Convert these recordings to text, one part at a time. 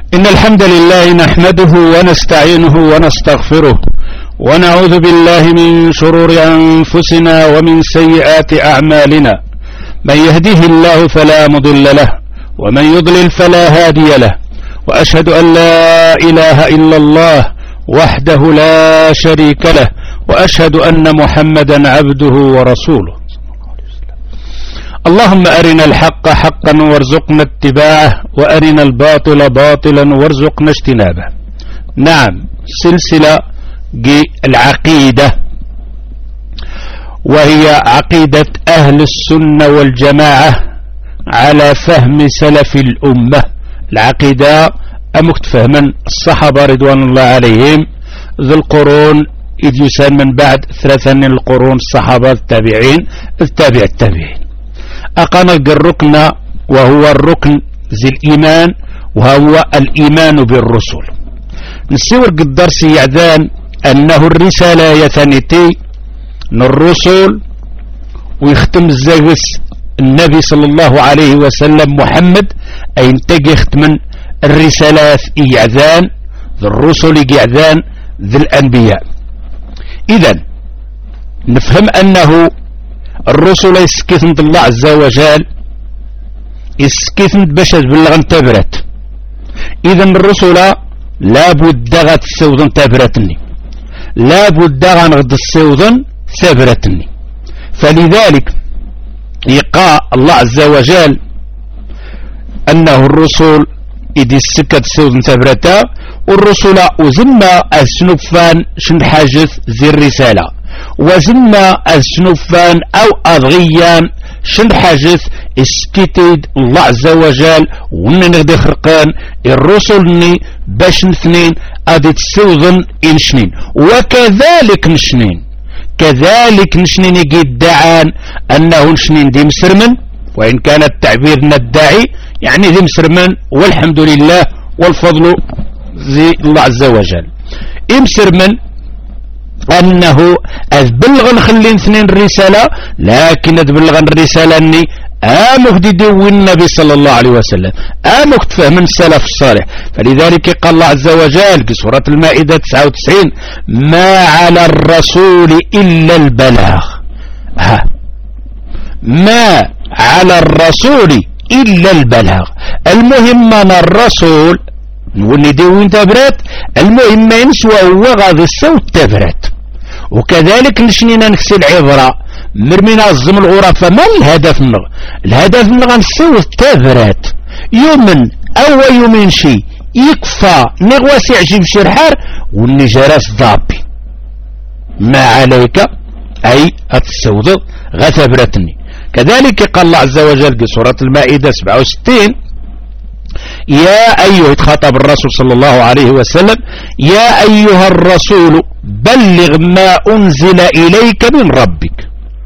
إن الحمد لله نحمده ونستعينه ونستغفره ونعوذ بالله من شرور أنفسنا ومن سيئات أعمالنا. من يهده الله فلا مضل له ومن يضلل فلا هادي له، وأشهد أن لا إله إلا الله وحده لا شريك له، وأشهد أن محمدا عبده ورسوله. اللهم أرنا الحق حقا وارزقنا اتباعه، وأرنا الباطل باطلا وارزقنا اجتنابه. نعم، سلسلة العقيدة، وهي عقيدة أهل السنة والجماعة على فهم سلف الأمة. العقيدة أمكت فهما الصحابة رضوان الله عليهم ذي القرون، إذ يسان من بعد ثلاثة من القرون الصحابة التابعين التابع التابعين. أقام الركن وهو الركن ذي الإيمان، وهو الإيمان بالرسل. نسيور الدرس يعذان أنه الرسالة يثنتي الرسل، ويختم الزاوس النبي صلى الله عليه وسلم محمد، أي انتقي يختمن الرسالات يعذان ذي الرسل يعذان ذي الأنبياء. إذن نفهم أنه الرسل يسكثن الله عز وجل، يسكثن باش تبلغن تبرت. إذن الرسل لابد غد السودن تبرتني، لابد غنغد السودن ثبرتني. فلذلك يقع الله عز وجل أنه الرسل إذا السكت السودن ثبرتا، والرسل وزنا السنفان شن حاجث ذي الرسالة، وزنا السنفان أو أضغيان شن حاجث اسكتد الله عز وجل ونغدي خرقان الرسلني باش نثنين أدي تسوذن إنشنين. وكذلك نشنين، كذلك نشنين يدعان أنه نشنين دي مسرمن، وإن كان التعبير ندعي يعني دي مسرمن، والحمد لله والفضل زي الله عز وجل. إمسرمن أنه أذبلغ نخلي اثنين الرسالة، لكن أذبلغ الرسالة أني آمك ديو النبي صلى الله عليه وسلم، آمك تفهم السلف الصالح. فلذلك قال الله عز وجل في سورة المائدة 99: ما على الرسول إلا البلاغ. ما على الرسول إلا البلاغ. المهم أنا الرسول نولي ديوين تبرات، المهم ينسوى هو غاضي الصوت تبرات. وكذلك نشنينا نكسي العبرة مرمينا الزم الغرفة. ما الهدف منه؟ الهدف منه غنسوت تبرات يومن أو يومين شي يكفى نغواسي عجيب شرحار والنجارات ضابي. ما عليك أي السود غثبرتني. كذلك قال الله عز وجل في سورة المائدة 67: يا أيها خاطب الرسول صلى الله عليه وسلم: يا أيها الرسول بلغ ما أنزل إليك من ربك.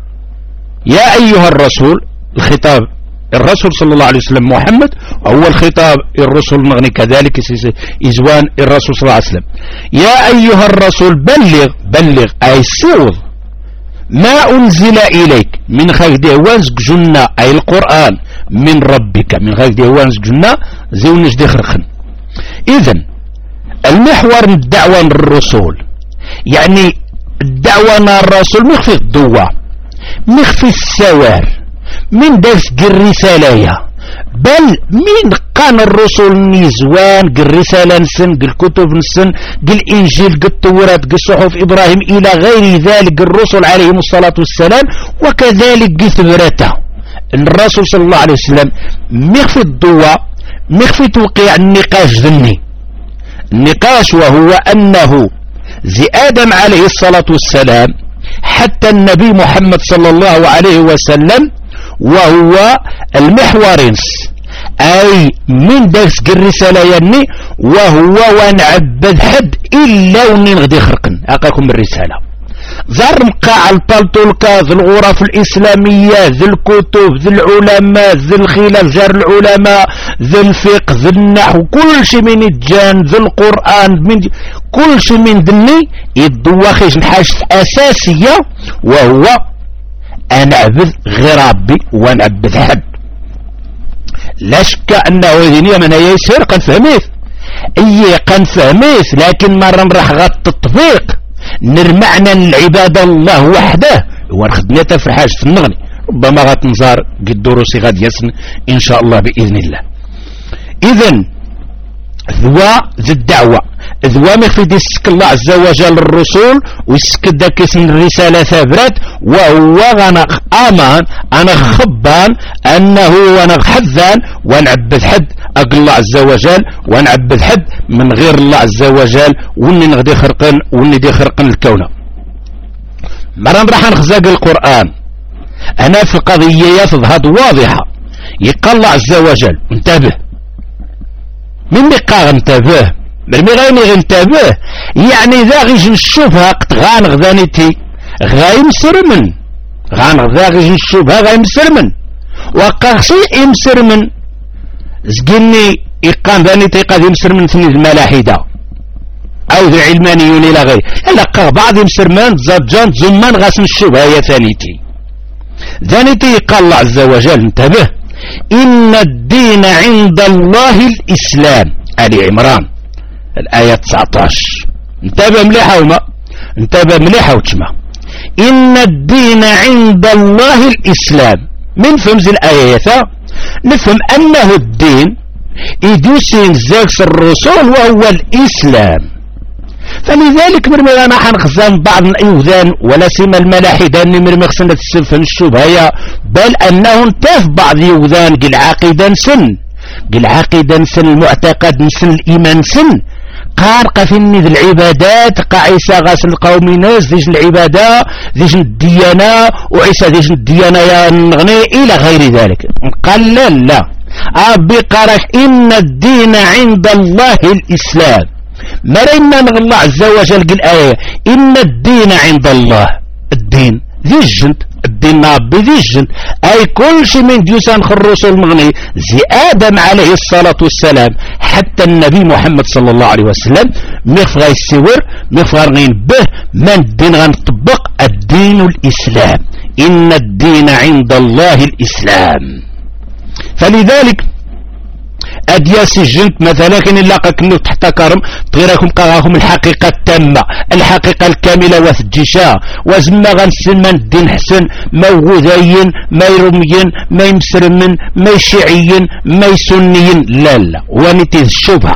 يا أيها الرسول، الخطاب الرسول صلى الله عليه وسلم محمد، هو الخطاب الرسول نغني كذلك إزوان الرسول صلى الله عليه وسلم. يا أيها الرسول بلغ أي سوض ما أنزل إليك من خير ديوانزك جنة، أي القرآن من ربك، من خير ديوانزك جنة زيون نجدي خرخن. إذن المحور الدعوة للرسول، يعني الدعوة للرسول مخفي الضوء، مخفي السوار من درس الرسالة، بل من قان الرسول نيزوان الرسالة نسن الكتب نسن الإنجيل التوراة الصحف إبراهيم إلى غير ذلك الرسل عليهم الصلاة والسلام. وكذلك ثبرته الرسول صلى الله عليه وسلم مخفي الضوء، مخفي توقيع النقاش ذني النقاش، وهو أنه زي آدم عليه الصلاة والسلام حتى النبي محمد صلى الله عليه وسلم، وهو المحور أي من درس الرسالة يعني، وهو ونعبد حد إلا ونغدي خرقن أقاكم الرسالة. زار مقاع البلطولكا ذي الغرف الإسلامية ذي الكتب ذي العلماء ذي الخلاف جار العلماء ذي الفقه ذي النحو، كل شيء من الجان ذي القرآن، من كل شيء من ذني يدواخيش الحاجة أساسية، وهو أنا أعبد غير ربي ونعبد حد. لا شك أنه دينيا من يسير قد فهمت اي قنفهميث لكن مرة نروح غا التطبيق نرمعنا العبادة الله وحده ونخدمنا في حاجة النغني ربما غتنزار قد الدروس غادي يسن ان شاء الله باذن الله. اذن ذوا ذي الدعوة ذوا مخفي يسك الله عز وجل الرسول ويسك داك اسم الرسالة ثابرات وهو غانا امان انا خبان انه وانا حذان ونعبد حد اقل الله عز وجل ونعبد حد من غير الله عز وجل وني نغدي خرقن وني دي خرقن الكون. مرة راح نخزاق القرآن انا في قضية تظهر واضحة يقال الله عز وجل انتبه من بقى انتبه مرمي غيني انتبه يعني ذا غيج نشوفها قد غانغذانيتي غايمسرمن غانغذا غيج نشوفها غايمسرمن وقاخشي يمسرمن زقني إقام ذانيتي قد يمسرمن ثني الملاحدة أو ذي علمانيون إلى غير إلا بعض يمسرمن زجان زمان غاس نشوفها يا ثانيتي ذانيتي قال الله عز وجل انتبه إن الدين عند الله الإسلام آل عمران الآية 19 انتبه مليحة وما انتبه مليحة وتشما إن الدين عند الله الإسلام من فهمز الآية نفهم أنه الدين يدوسين زاكس الرسول وهو الإسلام. فلذلك مرمي انا حنخزان بعض الايوذان ولا سيما الملاحدة اني مرمي خصنا تسفن الشبهية بل انه انتاف بعض الايوذان قل عقيدة نسن قل عقيدة نسن المعتقد نسن الايمان نسن قارقة في ذي العبادات قا عيسى غاسل القوم ناس ذيش العبادة ذيش الديانة وعيسى ذيش الديانة يا نغني الى غير ذلك قال لا ابي قارك ان الدين عند الله الاسلام مرينا من الله عز وجل قال آية إن الدين عند الله الدين ذي الجند الدين ربي ذي الجند أي كل شيء من ديوسان خروس المغني زي آدم عليه الصلاة والسلام حتى النبي محمد صلى الله عليه وسلم مغفغ يسور مغفغ به من الدين غنطبق الدين الإسلام إن الدين عند الله الإسلام. فلذلك أدياس الجنت مثلا كان إلا كنو تحت كرم تغيركم قراهم الحقيقة التامة الحقيقة الكاملة وثجيشا وزما غنسن من الدين حسن ما وغذاين ما يرمين ما يمسرمن ما يشيعين ما يسنيين لا ونتي الشبهة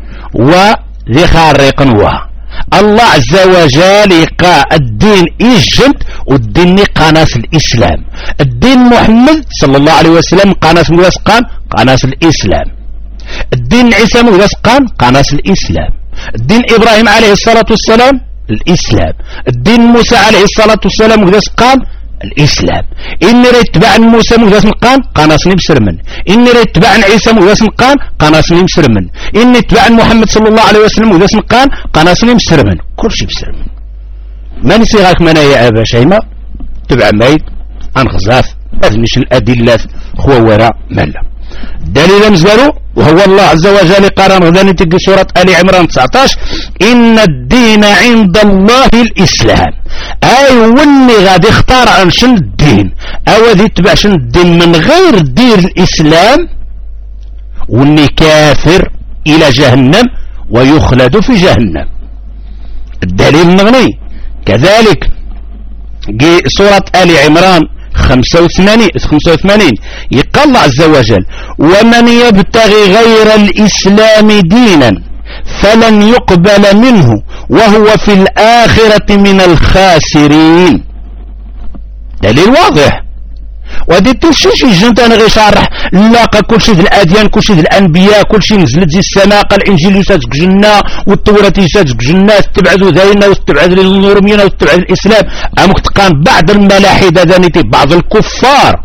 وذي خارقن الله عز وجل يقى الدين الجنت والدين قناس الإسلام الدين محمد صلى الله عليه وسلم قناس موسقان قناس الإسلام الدين عيسى موسقان قناس الإسلام الدين إبراهيم عليه الصلاة والسلام الإسلام الدين موسى عليه الصلاة والسلام موسقان الإسلام إني ريتبع موسى موسقان قناس نبسرمن إني ريتبع عيسى موسقان قناس نبسرمن إني تبع محمد صلى الله عليه وسلم موسقان قناس نبسرمن كل شيء بسرمن ما نسيغاك منا يا أبا شيماء تبع ميت أنخزاف هذا مش الأدلة هو وراء ملا دليل مزبرو وهو الله عز وجل قرن غداني تقي سورة آل عمران 19 إن الدين عند الله الإسلام أي وني غادي اختار عن شن الدين أو ذي تبع شن الدين من غير دين الإسلام وني كافر إلى جهنم ويخلد في جهنم. الدليل المغني كذلك سورة آل عمران 85 يقال الله عز وجل ومن يبتغي غير الإسلام دينا فلن يقبل منه وهو في الآخرة من الخاسرين. دليل واضح ودي تشيش الجنت انا غير شارح لاقى كل شيء الاديان كل شيء الانبياء كل شيء نزلت زي السماء قال الانجيل يساتك جنة والتوراة يساتك جنة تبعدوا ذاينا وتبعد للنورميين وتبعد الاسلام امك تقان بعض الملاحدة ذانيتي بعض الكفار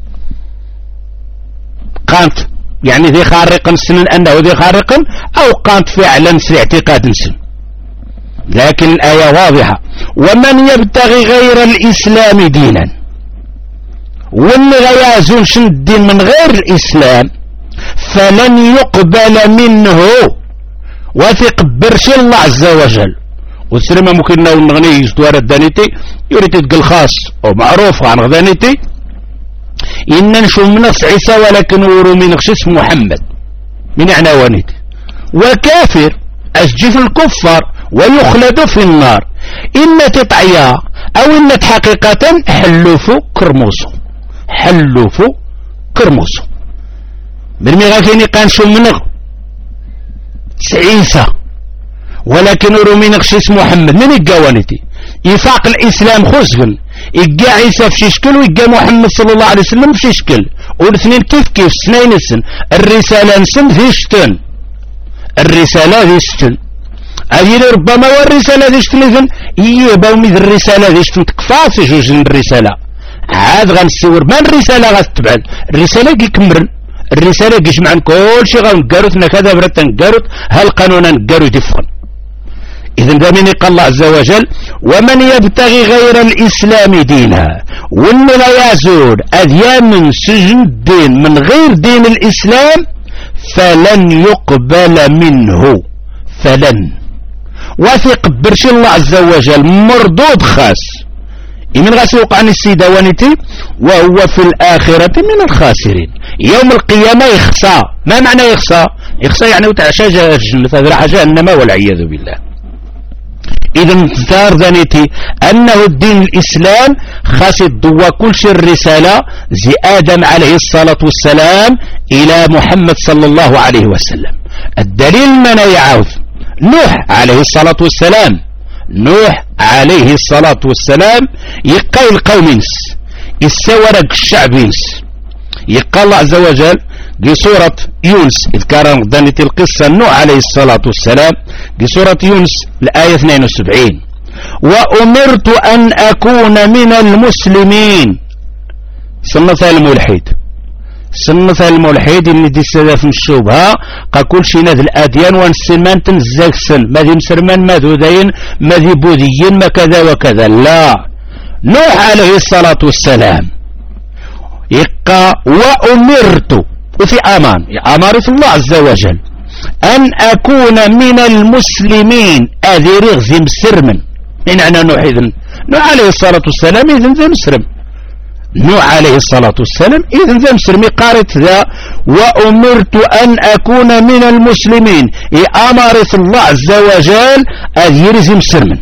قانت يعني ذي خارقا سنن انه ذي خارقا او قانت فعلا في اعتقاد سن لكن الايه واضحة ومن يبتغي غير الاسلام دينا واللي غيازون شن الدين من غير الإسلام فلن يقبل منه وثق برشي الله عز وجل. والسلمة ممكن نقول نغني يزدوار الدانيتي يريد تقل خاص ومعروف عن غدانيتي إن نشوف من نفس عيسى ولكن ورو من نخشيس محمد من عنوانيتي وكافر أسجف الكفار ويخلد في النار إن تطعيا أو إن حقيقة حلوفو كرموسو بالمغاكيني قانشو منغ عيسى ولكن رومي نقش اسم محمد من القوانتي يفاق الإسلام خزقن يقى عيسى في شكل ويقى محمد صلى الله عليه وسلم في شكل والاثنين كيف سنين السن الرسالة نسن في شتن الرسالة في شتن هذه ربما والرسالة في شتن إذن يباو ميذ الرسالة في شتن تكفى في جوج الرسالة عاد غنسور ما الرسالة غتبعد الرسالة كيكمرن الرسالة كيجمع كل شيء غنقاروتنا كذا برتا نقاروت هالقانون نقارو دفن إذن دامين قال الله عز وجل ومن يبتغي غير الإسلام دينا وإن لا يزول أديان من سجن الدين من غير دين الإسلام فلن يقبل منه واثق برش الله عز وجل مردود خاص من غسوق عن السيدة ونتي وهو في الآخرة من الخاسرين يوم القيامة يخسى ما معنى يخسى يعني وتعشى جهنم فذرع جهنم والعياذ بالله إذن انتظار ذنيتي أنه الدين الإسلام خاص الضوء كل شيء الرسالة زي آدم عليه الصلاة والسلام إلى محمد صلى الله عليه وسلم الدليل من يعوذ نوح عليه الصلاة والسلام يقال القوم ينس يسورق الشعب ينس يقال الله عز وجل بسورة يونس إذ كان ضنت القصة نوح عليه الصلاة والسلام بسورة يونس الآية 72 وأمرت أن أكون من المسلمين صنف الملحد اللي دي السلف الشبهة كل شيء نذ الأديان وانسلمان تنزاكسن ما ذي مسرمان ما ذودين ما ذي بوذيين ما كذا وكذا لا نوح عليه الصلاة والسلام يقى وأمرت وفي أمارة الله عز وجل أن أكون من المسلمين أذي رغزي مسرمن إن أنا نوح إذن نوح عليه الصلاة والسلام إذن ذي مسرم نوح عليه الصلاة والسلام إذن ذا مسرمي قارت ذا وأمرت أن أكون من المسلمين أمارة الله عز وجل أذي رغزي مسرمن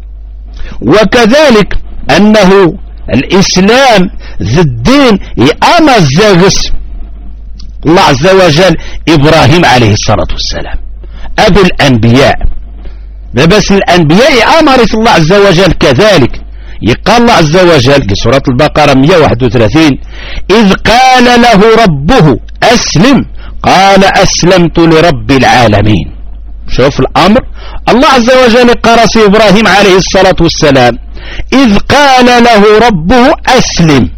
وكذلك أنه الإسلام ذي الدين أما الزاغس الله عز وجل إبراهيم عليه الصلاة والسلام أبو الأنبياء بس الأنبياء أمرت الله عز وجل كذلك يقال الله عز وجل في سورة البقرة 131 إذ قال له ربه أسلم قال أسلمت لرب العالمين شوف الأمر الله عز وجل قرص إبراهيم عليه الصلاة والسلام إذ قال له ربه أسلم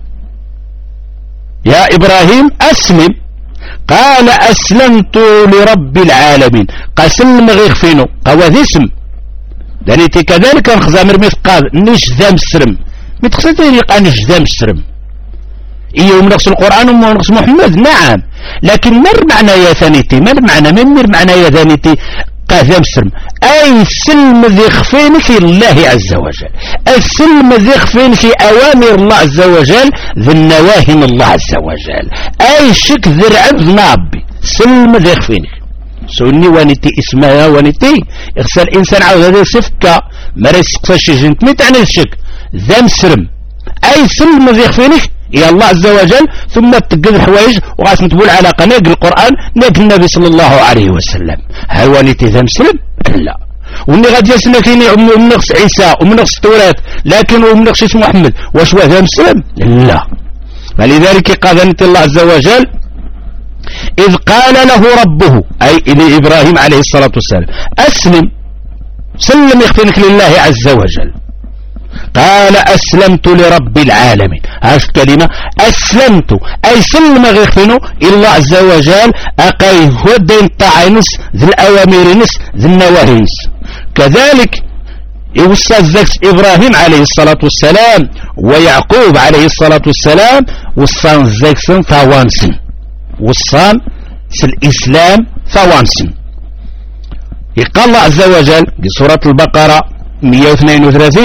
يا إبراهيم أسلم قال أسلمت لرب العالمين قسم غير فينو قوى اسم دانيتي كذلك نخزامر مثقال نش ذا مسرم متخصتين يقع نش ذا مسرم إيه نقص القرآن ونقص محمد نعم لكن مر معنى يا ثانيتي مر معنى يا ثانيتي قاذا مسرم أي سلم ذي خفين في الله عز وجل السلم ذي خفين في أوامر الله عز وجل ذي النواهي من الله عز وجل أي شك ذي رعب نابي سلم ذي خفين سوني وانتي اسمها وانتي اغسل الإنسان عاوز هذا سفكة ما ريسقفاش جنت مي تعني الشك ذا مسرم أي سلم ذي خفينك يا الله عز وجل ثم تقل الحوايج وغاس متبول علاقة ناقل القرآن ناقل النبي صلى الله عليه وسلم هل وانتي ذا مسلم؟ لا واني غاد يسنا كيني من نقص عيسى ومن نقص التوراة لكن ومن نقص اسم محمد واش ذا مسلم؟ لا فلذلك قال الله عز وجل إذ قال له ربه أي إلى إبراهيم عليه الصلاة والسلام أسلم سلم يختنك لله عز وجل قال أسلمت لرب العالمين هاش كلمة أسلمت أي سلم غيختنو إلى الله عز وجل أقاي هدين طاعنس ذي الأوامر نس ذي النواهي نس كذلك يوصى الزكس إبراهيم عليه الصلاة والسلام ويعقوب عليه الصلاة والسلام وصان الزكس ثوانسن وصان في الإسلام ثوانسن يقال الله عز وجل بسورة البقرة 132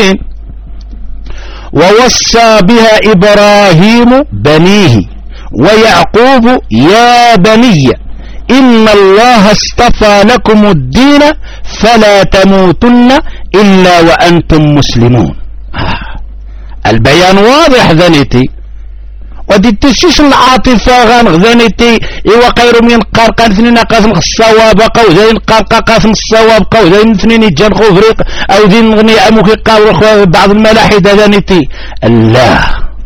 ووصى بها إبراهيم بنيه ويعقوب يا بني إن الله اصطفى لكم الدين فلا تموتن إلا وأنتم مسلمون. البيان واضح ذنيتي ودي تشيش العاطفة غنغذانيتي إيوا خير من قرقان اثنين قاسم الصواب قو ذين قرقا قاسم الصواب قو ذين اثنين يجان خفريق أو ذين غني أموكي قاور بعض الملاحدة ذانيتي الله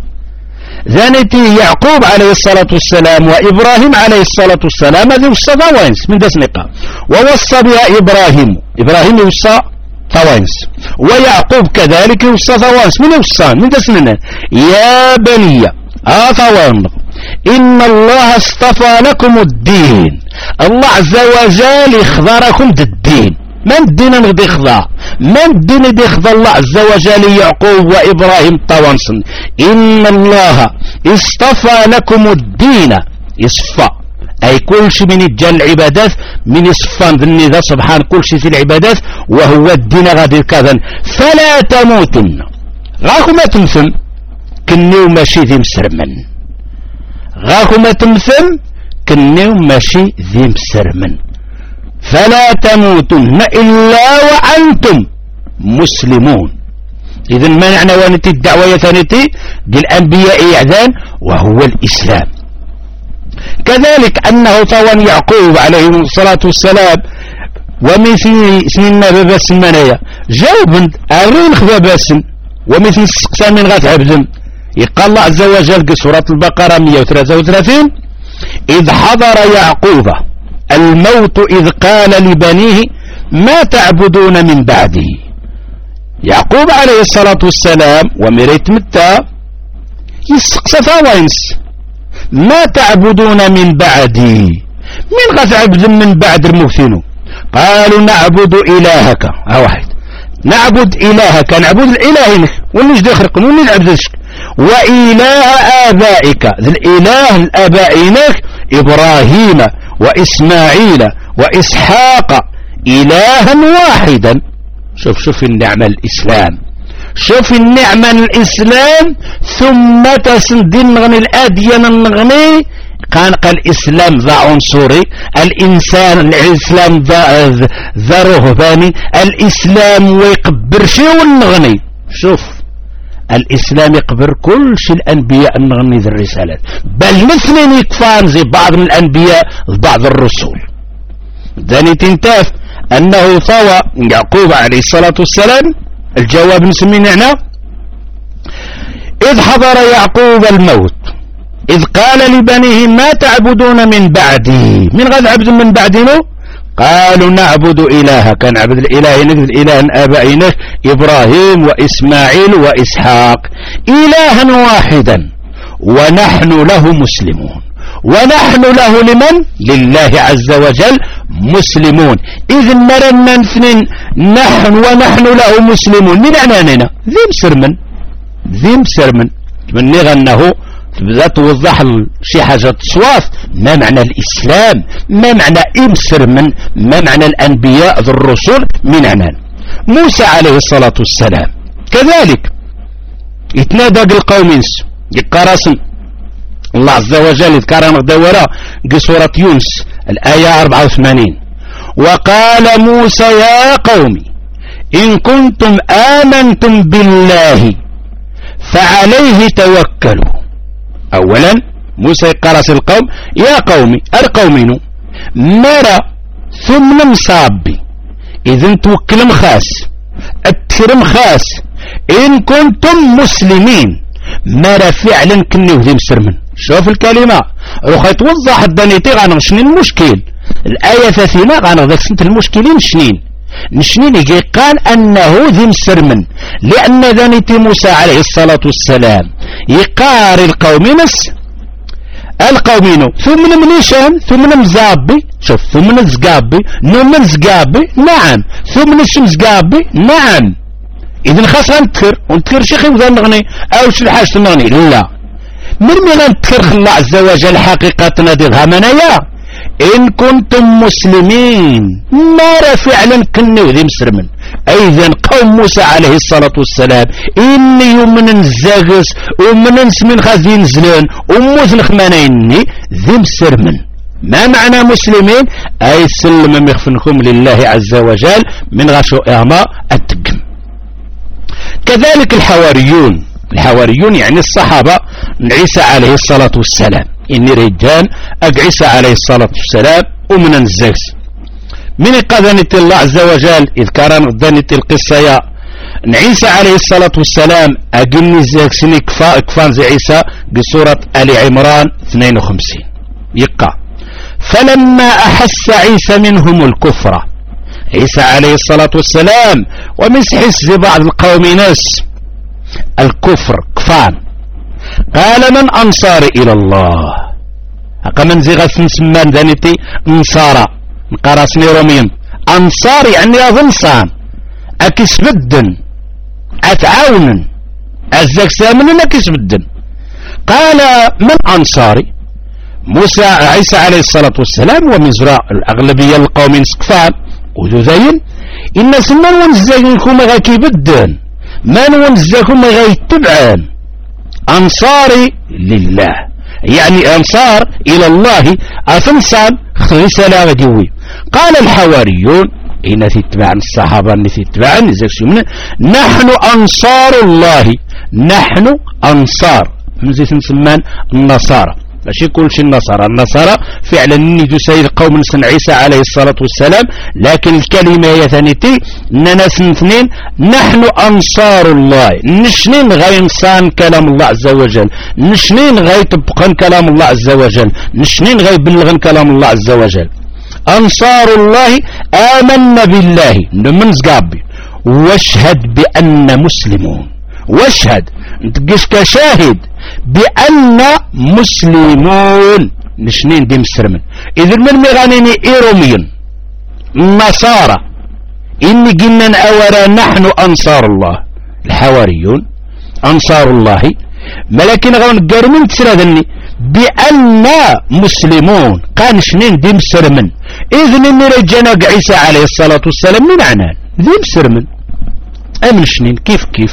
ذانيتي يعقوب عليه الصلاة والسلام وإبراهيم عليه الصلاة والسلام هذه وصى ثوانس من دسنقة ووصى بها إبراهيم يوصى ثوانس ويعقوب كذلك يوصى ثوانس من يوصى من دسننا يا بني ثوان إن الله اصطفى لكم الدين الله عز وجل اختاركم الدين من الدين غادي يخضع من الدين غادي يخضع الله عز وجل يعقوب وإبراهيم طوانسن إن الله اصطفى لكم الدين يصفى أي كل شيء من الجال العبادات من يصفى ذني ذا سبحان كل شيء في العبادات وهو الدين غادي كذا فلا تموتن غاكم ما تمثل كنيو ماشي ذي مسرمن غاكم ما تمثل كنيو ماشي ذي مسرمن فلا تموتن إلا وأنتم مسلمون. إذن ما معنى وانتي الدعوة ثانيتي دي الأنبياء إعدان وهو الإسلام. كذلك أنه طوان يعقوب عليه الصلاة والسلام ومثل سنين بباس المنايا جاوبا أرين خذا باسن ومثل السقسام من غات عبد يقال الله عز وجل في سورة البقرة 133 إذ حضر يعقوب الموت إذ قال لبنيه ما تعبدون من بعده. يعقوب عليه الصلاة والسلام ومريت متى يسقس ثوانس ما تعبدون من بعدي من غات عبد من بعد الموتين قالوا نعبد إلهك واحد نعبد إلهك نعبد الإلهينك ونجد خرقن ونعبدش وإله آبائك ذي الإله الآبائينك إبراهيم وإسماعيل وإسحاق إلها واحدا. شوف النعمة الإسلام شوف النعمة الإسلام ثم تسندين نغني الأديان النغني قال الإسلام ذا عنصري الإنسان الإسلام ذا رهباني الإسلام ويقبر شيء والنغني. شوف الإسلام يقبر كل شيء الأنبياء النغني ذي الرسالات بل مثل يكفان زي بعض من الأنبياء بعض الرسول. ذاني تنتاف أنه طوى يعقوب عليه الصلاة والسلام الجواب نسميه هنا إذ حضر يعقوب الموت إذ قال لبنيه ما تعبدون من بعدي من غير عبد من بعدنا قالوا نعبد إلهك نعبد الإله آبائنا إبراهيم وإسماعيل وإسحاق إلها واحدا ونحن له مسلمون. ونحن له لمن؟ لله عز وجل مسلمون. إذن مرنا اثنين نحن ونحن له مسلمون من عناننا ذي مسرمن من غنه تبدأ توضح شي حاجة تصواف ما معنى الإسلام ما معنى إمسرمن ما معنى الأنبياء ذو الرسل من عنان. موسى عليه الصلاة والسلام كذلك يتنادى القوم يقرصن الله عز وجل يذكر مقدورة قصورة يونس الآية 84 وقال موسى يا قوم إن كنتم آمنتم بالله فعليه توكلوا. أولا موسى يقرص القوم يا قومي القومين مرى ثم مصابي إذن توكل مخاس التكرم خاس إن كنتم مسلمين مرى فعلا كني وذي مسرمن. شوف الكلمة روح يتوضح الدنيتي غنغشنين المشكل الآية 30 غنغذاك سنت المشكلين نشنين يجي قال أنه ذي مسرمن لأن ذنيتي موسى عليه الصلاة والسلام يقاري القومين ثم منيشان ثم مزابي شوف ثم نزقابي نوم نزقابي نعم ثم نشمزقابي نعم. إذن خاص ونتكر شيخي وذا نغني أو شو الحاجة نغني لا من نتكر الله عز وجل حقيقتنا دي غامنايا إن كنتم مسلمين ما فعلا كني وذي مسرمن. أيضا قوم موسى عليه الصلاة والسلام إني من نزاقس ومن نسمين خازين زلان وموز الخمانيني ذي مسرمن ما معنى مسلمين؟ أي سلم مخفنكم لله عز وجل من غشو إعماء التقم. كذلك الحواريون يعني الصحابة عيسى عليه الصلاة والسلام، إني رجال عيسى عليه الصلاة والسلام ومن الزكس من قذنة الله عز وجل إذ كان قذنة القصة يا عيسى عليه الصلاة والسلام أجني الزكسني كفان زي عيسى بسورة آل عمران 52 يقع فلما أحس عيسى منهم الكفر، عيسى عليه الصلاة والسلام ومسحس بعض القوم ناس الكفر كفان، قال من أنصار إلى الله أقمن زي غسن سمان ذانيتي انصارا نقراسني روميم أنصار يعني أظنصان أكسبدن أتعاونن أزاك سامن أكسبدن. قال من أنصاري؟ موسى عيسى عليه الصلاة والسلام ومزرع الأغلبية القوم سكفان وذوذين إن سمان ونزاكم غاكي بدن من ونزاكم غايتبعان أنصاري لله يعني أنصار إلى الله أفنصان رسالة غديوي. قال الحواريون إن تتبعن الصحابة إن تتبعن نحن أنصار الله، نحن أنصار من زي نسمان النصارى ماشي كل شيء النصارى فعلا نيجو سيد قوم سن عيسى عليه الصلاة والسلام، لكن الكلمة هي ثانيتي اننا سنتنين نحن انصار الله، نشنين غاي نصان كلام الله عز وجل، نشنين غاي تبقن كلام الله عز وجل، نشنين غاي بلغن كلام الله عز وجل. انصار الله آمنا بالله من زقابي واشهد بأن مسلمون، واشهد نتقش كشاهد بأن مسلمون نشنين دي مسرمن إذن من مغانيني إيروميون النصارى إني قلنا أورا نحن أنصار الله الحواريون أنصار الله ملكن غون قرمين تسردني بأن مسلمون قال نشنين دي مسرمن إذن إني رجانا عيسى عليه الصلاة والسلام من عنان دي مسرمن أمن شنين كيف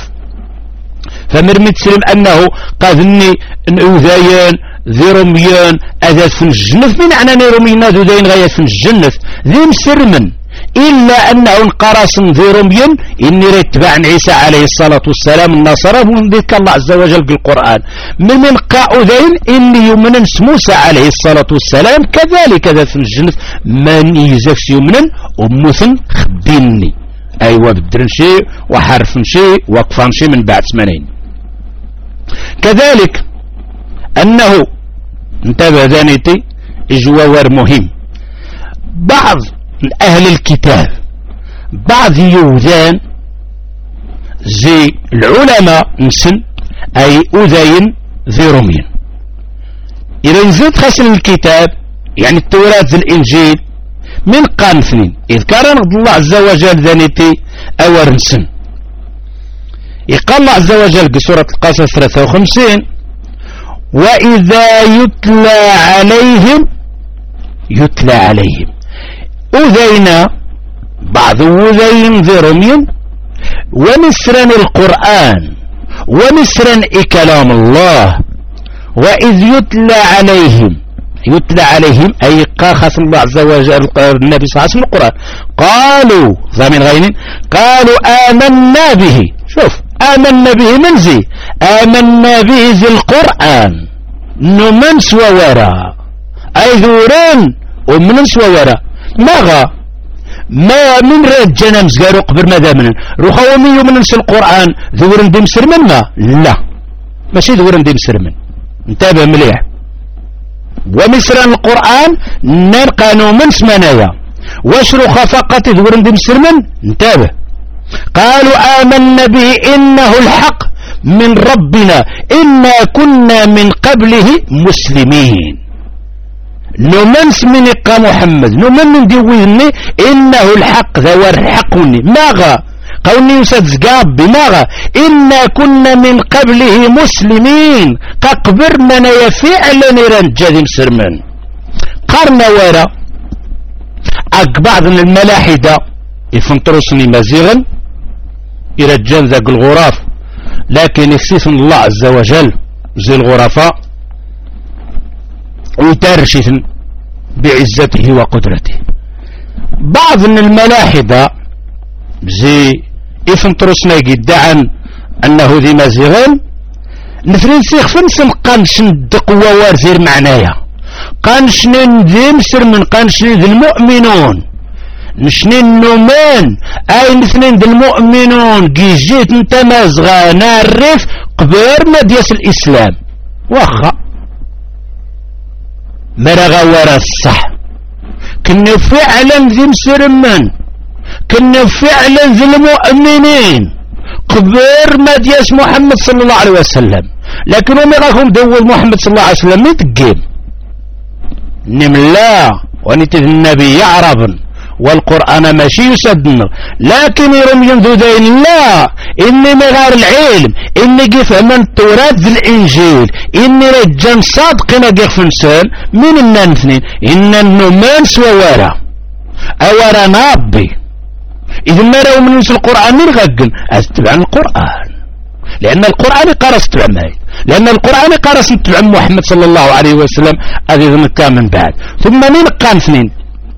فمرمي تسلم أنه قاذني نعوذيان ذي رميان أذات في الجنة من معنى نرمينا ذو ذين غاية في الجنة ذي مسرمن إلا أنه انقرص ذي رميان إني رتبع عيسى عليه الصلاة والسلام النصارى من ذلك الله عز وجل بالقرآن من قاؤذين إني يمنن موسى عليه الصلاة والسلام كذلك ذا في الجنة من يزفس يمنن ومثن خبيني أيوة بدرن شيء وحرفن شيء وقفان شيء من بعد 80. كذلك أنه انتبه ذانيتي إجوار مهم بعض أهل الكتاب بعض يوذان زي العلماء نسن أي أذين ذي رمين إذا نزلت خسن الكتاب يعني التوراة زي الإنجيل من قان اثنين إذ كان الله عز وجل ذانيتي أور نسن يقال الله عز وجل بسورة القصص 53 وإذا يتلى عليهم أذينا بعض أذين ذي رمين ومسرا القرآن ومسرا كلام الله وإذ يتلى عليهم أي قاخص الله عز وجل النبي صلى الله عليه وسلم القرآن قالوا ضمن غيرين قالوا آمنا به شوف آمنا به منزي آمنا به ذي القرآن نمن سوى وراء أي ذوران ومن سوى وراء ما من رجنا مزقارو قبر ماذا منن روحوا ميو من نس القرآن ذورن دي مسرمن لا ماشي ذورن دي مسرمن انتبه مليح ومسرا القرآن نرقانو من سمنايا واشرخ فقط ذورن دي مسرمن انتبه قالوا آمنا به إنه الحق من ربنا إنا كنا من قبله مسلمين نمنس من إقام محمد نمن ديوهني إنه الحق ذو الحقني ماغا قولني يساد زقاب بماغا إنا كنا من قبله مسلمين قبر من يفعل نرنجد مسرمن قرن ورا بعض الملاحدة يفنطرسني مزيغا يرجان ذاك الغراف لكن يخصيص الله عز وجل زي الغرفاء ويترشثن بعزته وقدرته. بعض من الملاحدة زي إفنطروس ناقي ادعى أنه ذي مازيغان نفرين سيخ فنسن قانش ندق ووارزير معنايا قانش ندي مسر من قانش ندي المؤمنون نشنين نومان اي نثنين دي المؤمنون كي جيت انت مازغا نعرف قبير ما دياس الاسلام واخا مرغا ورا الصح كنا فعلا ذي مسرمن كنا فعلا ذي المؤمنين قبير ما دياس محمد صلى الله عليه وسلم لكن هم راكم دول محمد صلى الله عليه وسلم يتقيم نملا ونتذ النبي يعرب والقرآن ماشي يسدنا لكن يرم ينذودين لا إني مغار العلم إني قفهم التوراة ذي الإنجيل إني رجان صادقنا قفنسان من النانثنين إن النمان سوى ورا أورا نابي إذا ما رأوا من نفس القرآن من غقن أتبع القرآن لأن القرآن قرص تبع ماي لأن القرآن قرص تبع محمد صلى الله عليه وسلم هذه ذنكا من بعد ثم من قام اثنين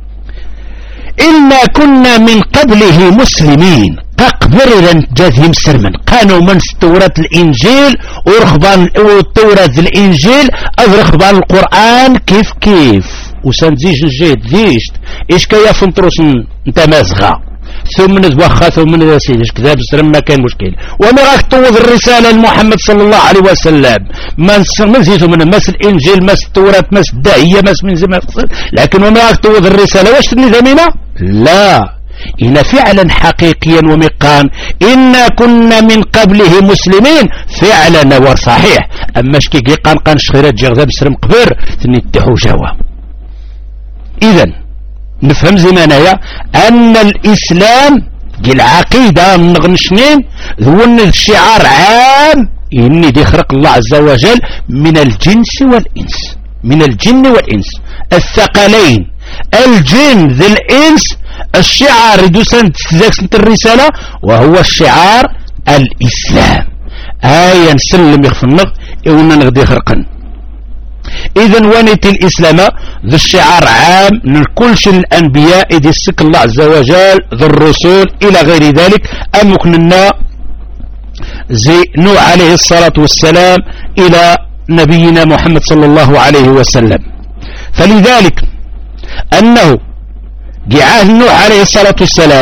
إنا كنا من قبله مسلمين قبر جاذهم سرمن كانوا من التوراة الإنجيل ورخبان التوراة الإنجيل أذرخبان القرآن كيف وسنزيج الجيد ديشت إيش كيا فنطروس انت مازغا ثم نتوخى ثم نسيدش كذاب سرم ما كان مشكل وما راك توض الرسالة لمحمد صلى الله عليه وسلم ما نزيدو من مس الإنجيل مس التوراة مس الداعية مس من زمان لكن وما راك توض الرسالة واش تنظامنا لا إن فعلا حقيقيا ومقان إنا كنا من قبله مسلمين فعلا وصحيح أما شكي قان شخيرات جغذاب سرم قبر تنتحو جوا إذن نفهم زمانيا أن الإسلام دي العقيدة نغنشنين هو الشعار عام إني دي خلق الله عز وجل من الجنس والإنس من الجن والإنس الثقلين الجن ذي الإنس الشعار دوسان تزاكسنت الرسالة وهو الشعار الإسلام آية نسلم يخفنغ إونا نغدي خرقا إذن ونت الإسلام ذو الشعار عام لكلش الأنبياء إذ السك الله عز وجل ذو الرسول إلى غير ذلك أمكننا زي نوح عليه الصلاة والسلام إلى نبينا محمد صلى الله عليه وسلم فلذلك أنه جعاه نوح عليه الصلاة والسلام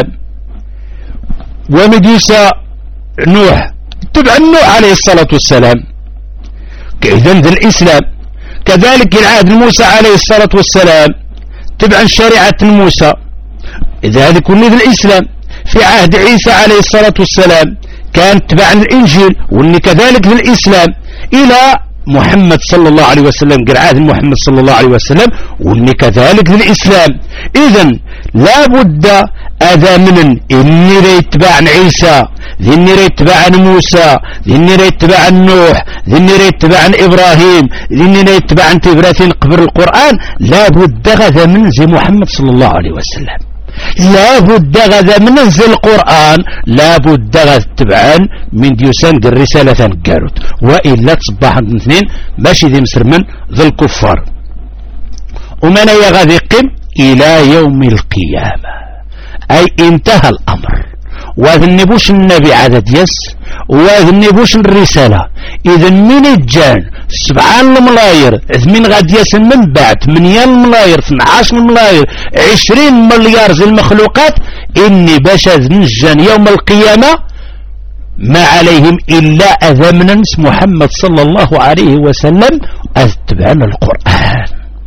ومديسة نوح تبع نوح عليه الصلاة والسلام إذن ذا الإسلام كذلك العهد موسى عليه الصلاة والسلام تبعا شريعة موسى إذا هذا كله الإسلام في عهد عيسى عليه الصلاة والسلام كان تبعا الإنجيل وإن كذلك الإسلام إلى محمد صلى الله عليه وسلم عهد محمد صلى الله عليه وسلم وإن كذلك الإسلام إذن لا بد هذا من إني ريتبع عيسى ذني ريتبع موسى ذني ريتبع نوح ذني ريتبع إبراهيم ذني ريتبع إبراهيم قبل القرآن لا بد غدا من زي محمد صلى الله عليه وسلم لا بد غدا من زي القرآن لا بد غدا تبعا من ديوسان دي الرسالة قالت وإلا تصبح اثنين ماشي ذي مسرمن ذي الكفار ومن يغادي يقم إلى يوم القيامة أي انتهى الأمر وذنبوش النبي عدد يس وذنبوش الرسالة إذن من الجان 7 الملاير من غاد يسن من بعد 8 الملاير 12 الملاير 20 مليار زي المخلوقات إني باش نجان يوم القيامة ما عليهم إلا أذمنا محمد صلى الله عليه وسلم أتبعنا القرآن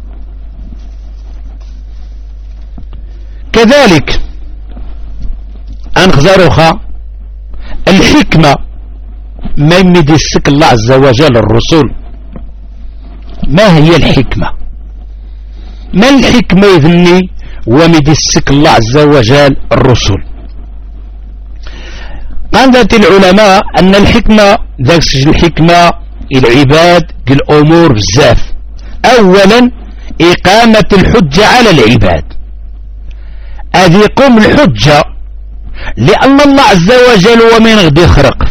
كذلك أنخزروها الحكمة ما يمدي السك الله عز وجل الرسول ما هي الحكمة ما الحكمة يذني ومدي السك الله عز وجل الرسول قال ذات العلماء أن الحكمة ذاك الحكمة العباد الأمور بزاف أولا إقامة الحجة على العباد هذه يقوم الحجة لأن الله عز وجل ومن غدي خرق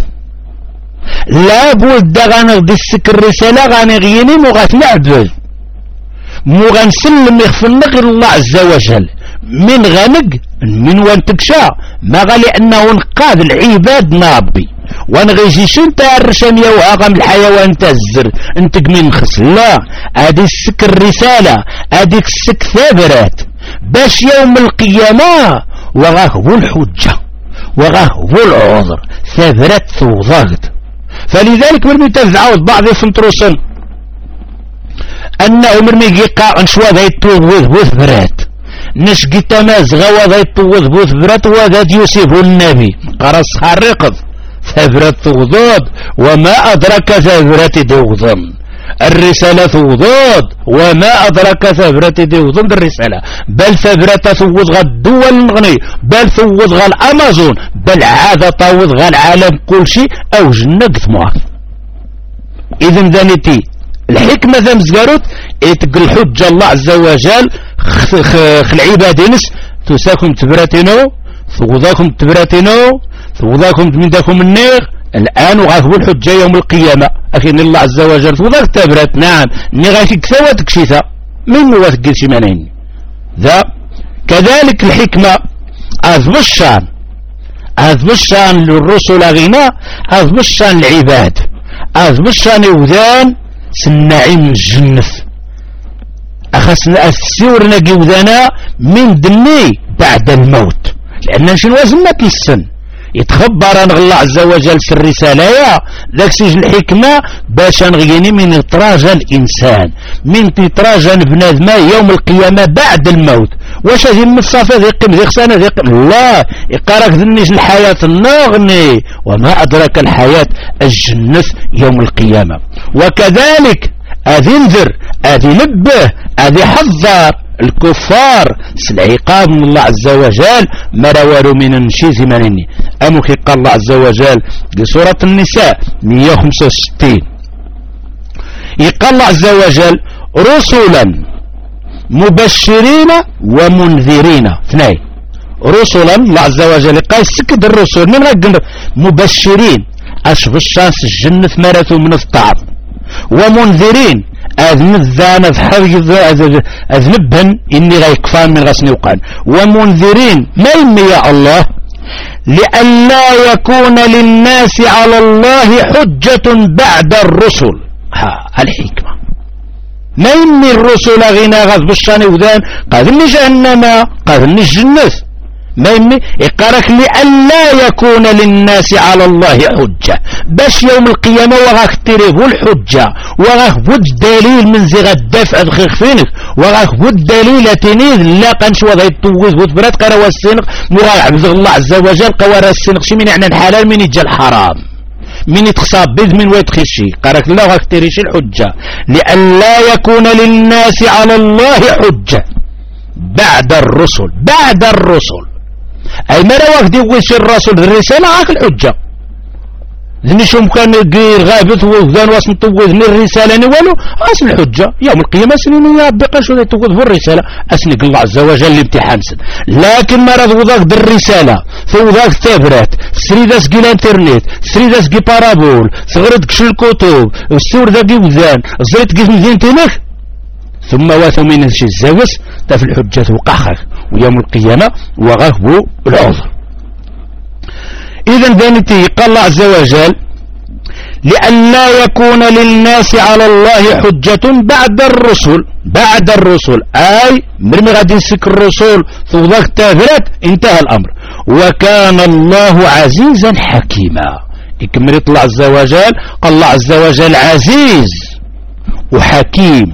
لا بد غنغدي السك الرسالة غنغيني وغتنعبد مو غنسلم يخفنك الله عز وجل من غنق من وان تكشا ما غالي انه نقاد العباد نابي وانا غيجيش انت الرشامية وهاغم الحيوان تزر انت من خس لا ادي السك الرسالة اديك السك ثابرات باش يوم القيامة وغاه هو الحجة وغاه هو العذر ثابرات ثوضاغت. فلذلك مرمي تزعود بعض يفنتروسن انه مرمي يقع انشوا ذا يتوض بوث برات نشقي تماز غوا ذا يتوض بوث برات وذا يوسف النبي قرص حرقض ثابرات ثوضاد وما أدرك ثابرات دوضن الرسالة ثوضاد وما أدرك ثابرات دوضن الرسالة بل ثابرات ثوض غا الدول الغني بل ثوض غا الأمازون بل عاد طوض غا العالم كل شيء أو جنة ثمار. إذن ذانتي الحكمة ذا مزقاروت يتقل الحجة الله عز وجل العبادينس تساكم تبراتينو ثوضاكم تبراتينو ثوضاكم من داكم النير الآن وغاثبوا الحجة يوم القيامة أكين الله عز وجل ثوضاك تبرات نعم نغاكي كثوة تكشيثا من هو تقل شمانين ذا كذلك الحكمة أذب الشان للرسل غنى أذب الشان العباد أذب الشان يوذان سنعيم الجنة أخسنا السور نجي وذانا من دني بعد الموت لأن شنو وزنة السن يتخبر عن الله عز وجل في الرسالة ذاك سيج الحكمة باش نغيني من إطراجة الإنسان من إطراجة بنادم يوم القيامة بعد الموت واش هذه المصافة ذي قم ذي خسانة ذي قم لا يقارك ذنيش الحياة النغني وما أدرك الحياة الجنة يوم القيامة. وكذلك أذي انذر أذي نبه أذي حذر الكفار العقاب من الله عز وجل ما رواروا من النشيز منني أمك قال الله عز وجل لسورة النساء 165 يقال الله عز وجل رسلا مبشرين ومنذرين اثنين رسلا الله عز وجل قال سكد الرسل من رجل مبشرين أشف الشانس الجنة مرثوا من الطعام ومنذرين أذنب ذان أذنبهن إني غيكفان من غسني وقان ومنذرين ما يمي يا الله لئلا يكون للناس على الله حجة بعد الرسل الحكمة ما يمي الرسل غنى غضب الشان وذان قاذني جهنم قاذني الجنة ما يمي يقارك لئلا يكون للناس على الله حجة باش يوم القيامة وغاك تريبو الحجة وغاك بود دليل من زغا الدفع دخيخ فينك وغاك بود دليل تنيذ لا قنش وضع التوز بود برات قروا السنق مراعب ذغ الله عز وجل قوارا السنق شي من يعني الحلال من يجا الحرام من يتخصاب بذ من ويتخشي قارك لا غاك تريش الحجة لئلا يكون للناس على الله حجة بعد الرسل أي ما رواك دي ويش الرسول الرسالة عاك الحجة ذني شو مكان غير غابت وذان واسم توذ من الرسالة نوالو اسم الحجة يوم القيامة سنين يابقى شو ذي توذ بالرسالة أسنق الله عز وجل الامتحان سن لكن ما رضو ذاك بالرسالة ثو ذاك ثابرات سريداس قي الانترنت سريداس قي بارابول ثغرد كش الكتب السور ذاك وذان زريت قسم ذين تنخ ثم واثوا من الشي الزاوس تف الحجة وقاخك ويوم القيامة وغهبوا العذر. إذن ذنتي قال الله عز وجل لئلا يكون للناس على الله حجة بعد الرسل أي مرمي غادي يسك الرسول ذاك تافرات انتهى الأمر وكان الله عزيزا حكيما. يكمل الله عز وجل قال الله عز وجل عزيز وحكيم.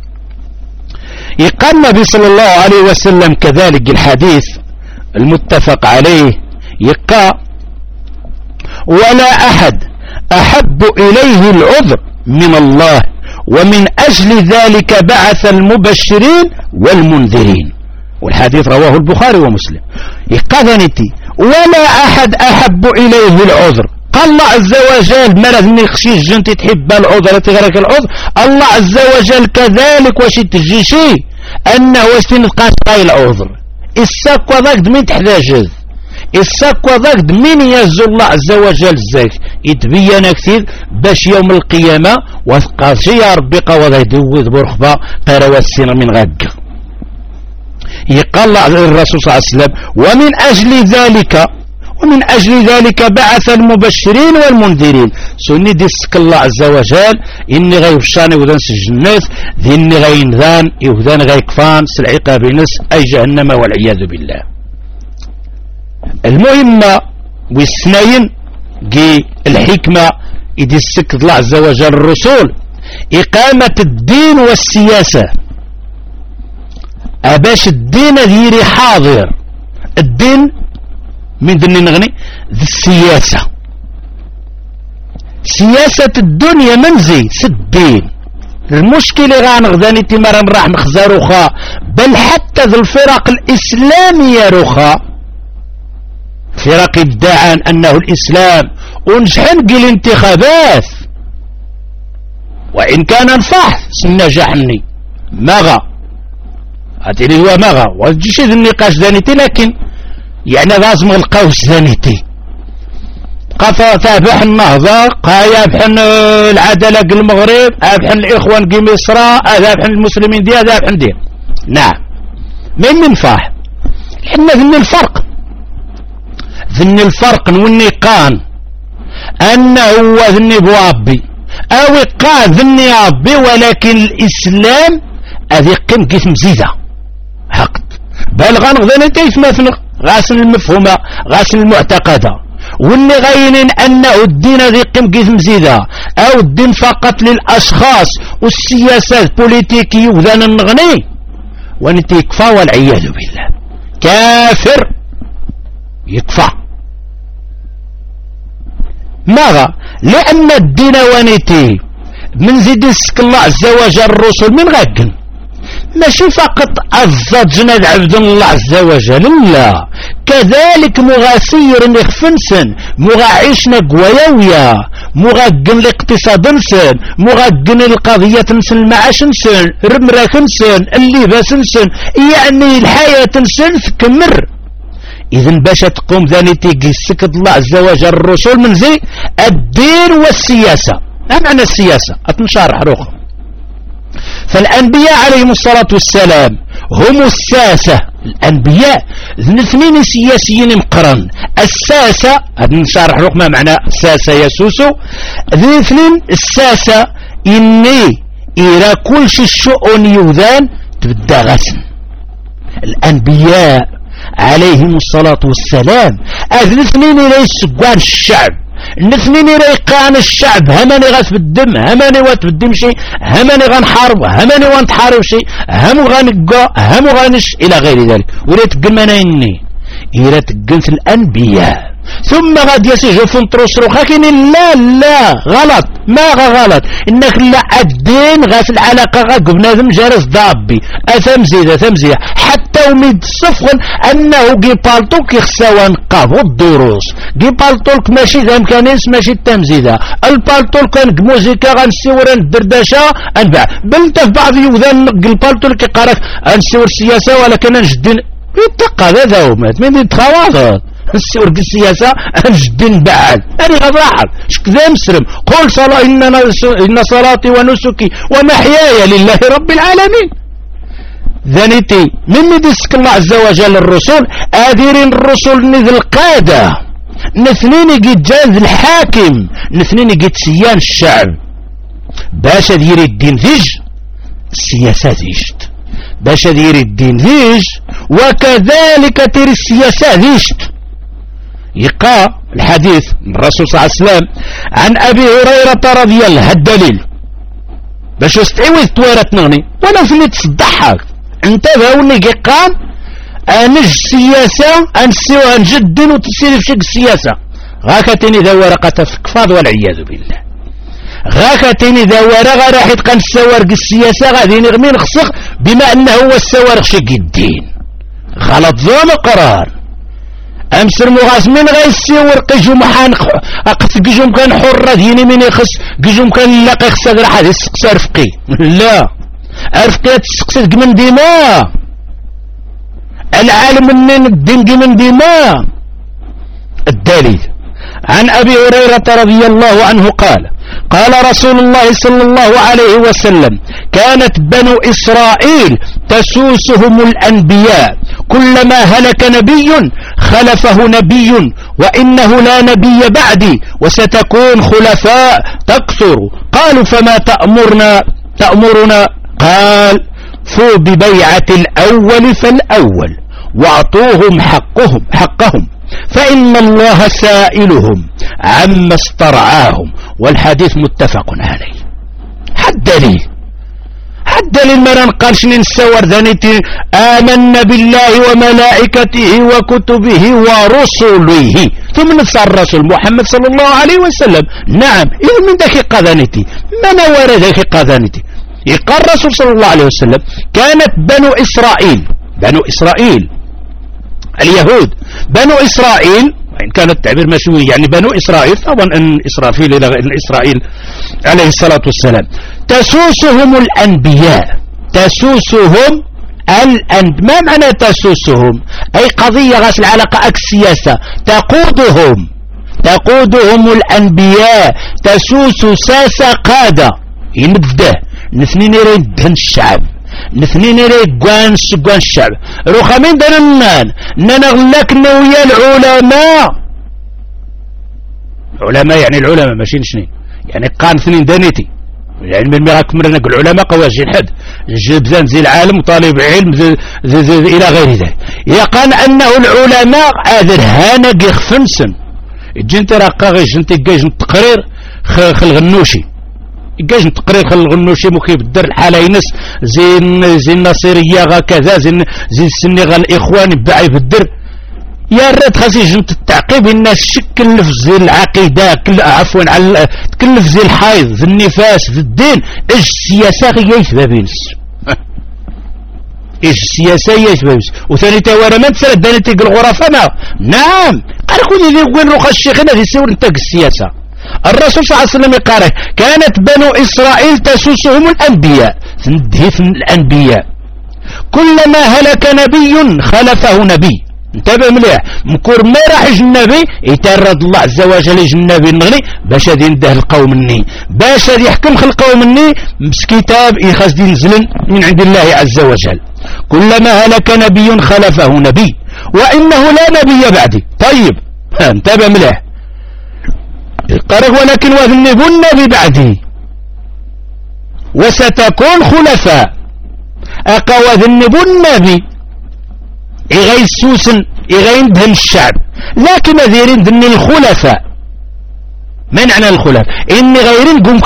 يقال النبي صلى الله عليه وسلم كذلك الحديث المتفق عليه يقال ولا أحد أحب إليه العذر من الله ومن أجل ذلك بعث المبشرين والمنذرين والحديث رواه البخاري ومسلم. يقال ولا أحد أحب إليه العذر قال الله عز وجل مرض من يخشي الجنة تحب العذر تغرق العذر الله عز وجل كذلك واش تجي شيء أنه واش تنقاش طاي العذر الساق وذاك دمين تحتاجز الساكوا ذاك من يزو الله عز وجل زيك يتبين كثير باش يوم القيامة وثقا يا ربي قوضا يدوذ برخبا قيروا السنة من غاق يقال الرسول صلى الله عليه وسلم ومن أجل ذلك بعث المبشرين والمنذرين سني ديسك الله عز وجل إني غيبشاني وذان سجنات ذي إني غينذان يوذان غيكفان سالعقاب نس أي جهنم والعياذ بالله. المهم والسنين جي الحكمة يديسك الله عز وجل الرسول إقامة الدين والسياسة أباش الدين ذيري حاضر الدين من ذني نغني ذي السياسة سياسة الدنيا منزي الدين المشكلة غانغداني تمارا راح مخزا رخا بل حتى ذي الفرق الإسلامية رخا فرق ادعى أنه الإسلام ونجحن الانتخابات وإن كان الفحص سنجحني مغا هاتي هو مغا وجيش ذي النقاش ذانيتي لكن يعني لازم القوس ذانيتي قطع تابح النهضة قايا بحن العدالة المغرب بحن الإخوان قي مصر بحن المسلمين دي بحن دي نعم من فاح حنا ذن الفرق والنقان أنه هو ذني بوابي أو قا ذني أبي ولكن الإسلام أذي قم كيف مزيدة حقت بلغان غذاني كيف مثل غاسل المفهومة غاسل المعتقدة واللي غاينين أنه الدين ذي قم كيف مزيدة أو الدين فقط للأشخاص والسياسات بوليتيكي وذان النغني وانت يكفى والعياذ بالله كافر يكفى ماذا؟ لأن الدين وانيتي من زيد السك الله عز وجل الرسل من غاقن ماشي فقط الزجنا عبد الله عز وجل لا كذلك مغاسير نخفنسن مغاعيشنا قويويا مغاقن الاقتصاد نسن مغاقن القضية نسن المعاش نسن رمراك نسن اللباس نسن يعني الحياة نسن تكمر إذن باش تقوم ذاني تيجي سكت الله عز وجل الرسول من زي الدين والسياسة ما معنى السياسة أتنشارح روخهم فالأنبياء عليهم الصلاة والسلام هم الساسة الأنبياء اثنين سياسيين مقرن الساسة هذا نشارح روخ ما معنى الساسة يسوسو اثنين الساسة إني إلى كل شيء الشؤون يوذان تبدا غسن الأنبياء عليهم الصلاة والسلام الاثنين إلى يسقان الشعب الاثنين إلى يقان الشعب هماني غاس بالدم هماني وات بالدم شيء هماني غنحارب هماني وانتحارب شيء هم غنقا هم غنش إلى غير ذلك ولا تقمنا إني إلى تقنت الأنبياء ثم غاد يسجل فنطروس روخا كين لا غلط ما غلط انك لا الدين غاس العلاقة غا بنادم جارس ضابي اثم زيدة حتى وميد الصفغن انه جي بالطوك يخساوا نقاب الدروس جي بالطوك ماشي ذا مكانيس ماشي التمزيدة البالطوك كان موسيقى غنسيور الدردشة انباع بل في بعض يوذان البالطوك يقارك انسيور السياسة ولكن نجدين يتقى هذا هو مات من يتخواضر السورق السياسة أنجدين بعد أنا غضاحل شكذا مسرم قول صلاة إن صلاتي ونسكي ومحياي لله رب العالمين ذانيتي من مدسك الله عز وجل الرسول آذيرين الرسول نذ القادة نثنين يجد جاز الحاكم نثنين يجد سيان الشعب باش ديري الدين ذيج السياسة ذيجت باش ديري الدين ذيج وكذلك تيري السياسة ذيجت يقع الحديث من الرسول صلى الله عليه وسلم عن أبي هريرة رضي الله الدليل باش يستعوذ توارت نغني ولا في اللي تصدحك انت ذاوني قام انج سياسة انسيوها نجدن وتصير في شك السياسة غاكتني ذا ورقة فكفاض والعياذ بالله غاكتني ذا ورقة راح يتقن السوارق السياسة غادي نغمين خصق بما انه هو السوارق شق الدين غلط ظلم قرار امسر مغاس من غيسيور قجوم حانق اقف قجوم كان حرة ديني من يخص قجوم كان لاقي خصاد راح هذه السقسى رفقي لا رفقي تسقسى من ديما العالم منين الدين من ديما الدليل عن أبي هريرة رضي الله عنه قال رسول الله صلى الله عليه وسلم كانت بنو إسرائيل تسوسهم الأنبياء كلما هلك نبي خلفه نبي وإنه لا نبي بعدي وستكون خلفاء تكثر. قالوا فما تأمرنا قال فوا ببيعة الأول فالأول واعطوهم حقهم فإن الله سائلهم عما استرعاهم. والحديث متفق عليه. الدليل ما نقالش ننسور ذانيتي آمنا بالله وملائكته وكتبه ورسله ثم نصر الرسول محمد صلى الله عليه وسلم. نعم إذا من ذاك قذانيتي ما نور ذاك قذانيتي يقال الرسول صلى الله عليه وسلم كانت بنو إسرائيل اليهود بنو إسرائيل وإن كان التعبير مشوي يعني بنو إسرائيل طبعا أن إسرائيل عليه الصلاة والسلام تسوسهم الأنبياء ما معنى تسوسهم؟ أي قضية غاس العلاقة السياسة تقودهم الأنبياء تسوس ساسة قادة ينبده نثنين يردهن الشعب نثنين يقوان الشعب روخا من درنان ننغلك نويا العلماء يعني العلماء ماشي نشنين يعني قان اثنين دانيتي يعني من مراك مرنا العلماء قواجي الحد جبزان زي العالم وطالب علم زي الى غير ذلك يقال انه العلماء اذر هانا يخفنسن جنت راقا غير جنت يجاج التقرير خلغنوشي يجاج التقرير خلغنوشي مكيف الدر الحالة ينس زي النصيرية غاكذا زي السنغال الاخوان باعي في الدر يا ريت خاصي جنت التعقيب الناس شكل في زي العقيدة عفوا على تكلف زي الحيض في النفاس في الدين ايش السياسة غيث بابينس ايش السياسة يثبت وثاني توارى ما تسرد داني تيق الغرفة نعم قال كل ذي وين روح الشيخ هنا ذي سور انتاق السياسة. الرسول صلى الله عليه وسلم قال كانت بنو إسرائيل تسوسهم الأنبياء الأنبياء كلما هلك نبي خلفه نبي. انتبه مليح مكور ما راح يجي النبي يترد الله عز وجل يجي النبي النغني باش غادي ينده القوم مني باش غادي يحكم خلقه مني بس كتاب يخاص ينزل من عند الله عز وجل. كلما هلك نبي خلفه نبي وإنه لا نبي بعدي. طيب انتبه مليح قال ولكن وذنب النبي بعدي وستكون خلفاء أقا وذنب النبي إغاي السوسن إغاي ندهن الشعب لكن ذيرين ذن الخلفاء. ما معنى الخلفاء؟ إن غيرين قم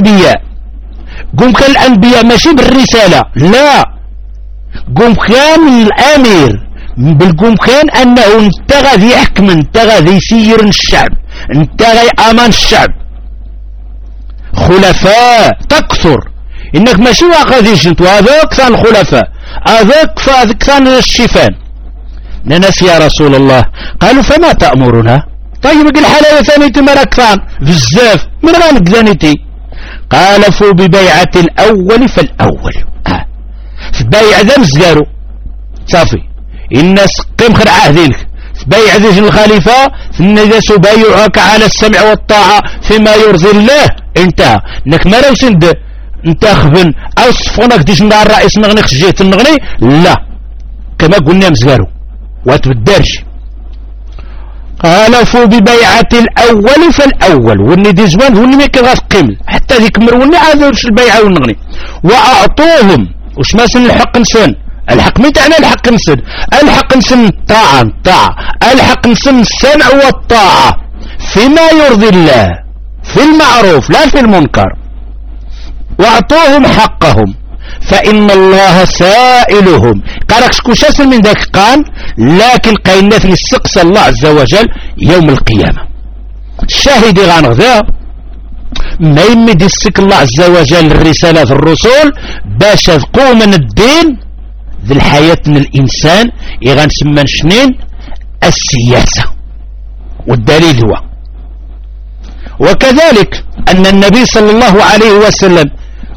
كان الأنبياء ماشي بالرسالة لا قم كان الأمير بالقم كان أنه انت غادي يحكم انت غادي يسير الشعب انت غادي أمان الشعب. خلفاء تكثر إنك ماشي غادي جنت وهذاك كان الخلفاء هذاك كان الشفان ناس يا رسول الله. قالوا فما تأمرنا؟ طيب قل حلاوة ثانيتي مركفان بزاف من غانك ثانيتي. قال فوا ببيعة الأول فالأول في بيع ذا مزقارو صافي الناس قيم خرع عهدينك في بيع ذي الخليفة إذا سبايعك على السمع والطاعة فيما يرضي الله انتهى انك ما لو سند انت خبن او صفونك ديش مع الرئيس نغني خشيت النغني لا كما قلنا مزقارو واتبدرش. قال فوا ببيعة الأول فالأول واللي دي زمان واللي ما كان غاتقيم حتى ذيك مروني عادوش البيعة والنغني وأعطوهم وش ما سن الحق نسن الحق متعنا الحق نسن الطاعة الحق نسن السمع والطاعة فيما يرضي الله في المعروف لا في المنكر وأعطوهم حقهم فإن الله سائلهم. قالك شكو شاسل من ذاك قان لكن قينات للسقس الله عز وجل يوم القيامة. الشاهد غانغذا ما يمد السك الله عز وجل الرسالة الرسول باش تقوم من الدين ذي الحياة من الإنسان يغنسمن شنين السياسة. والدليل هو وكذلك أن النبي صلى الله عليه وسلم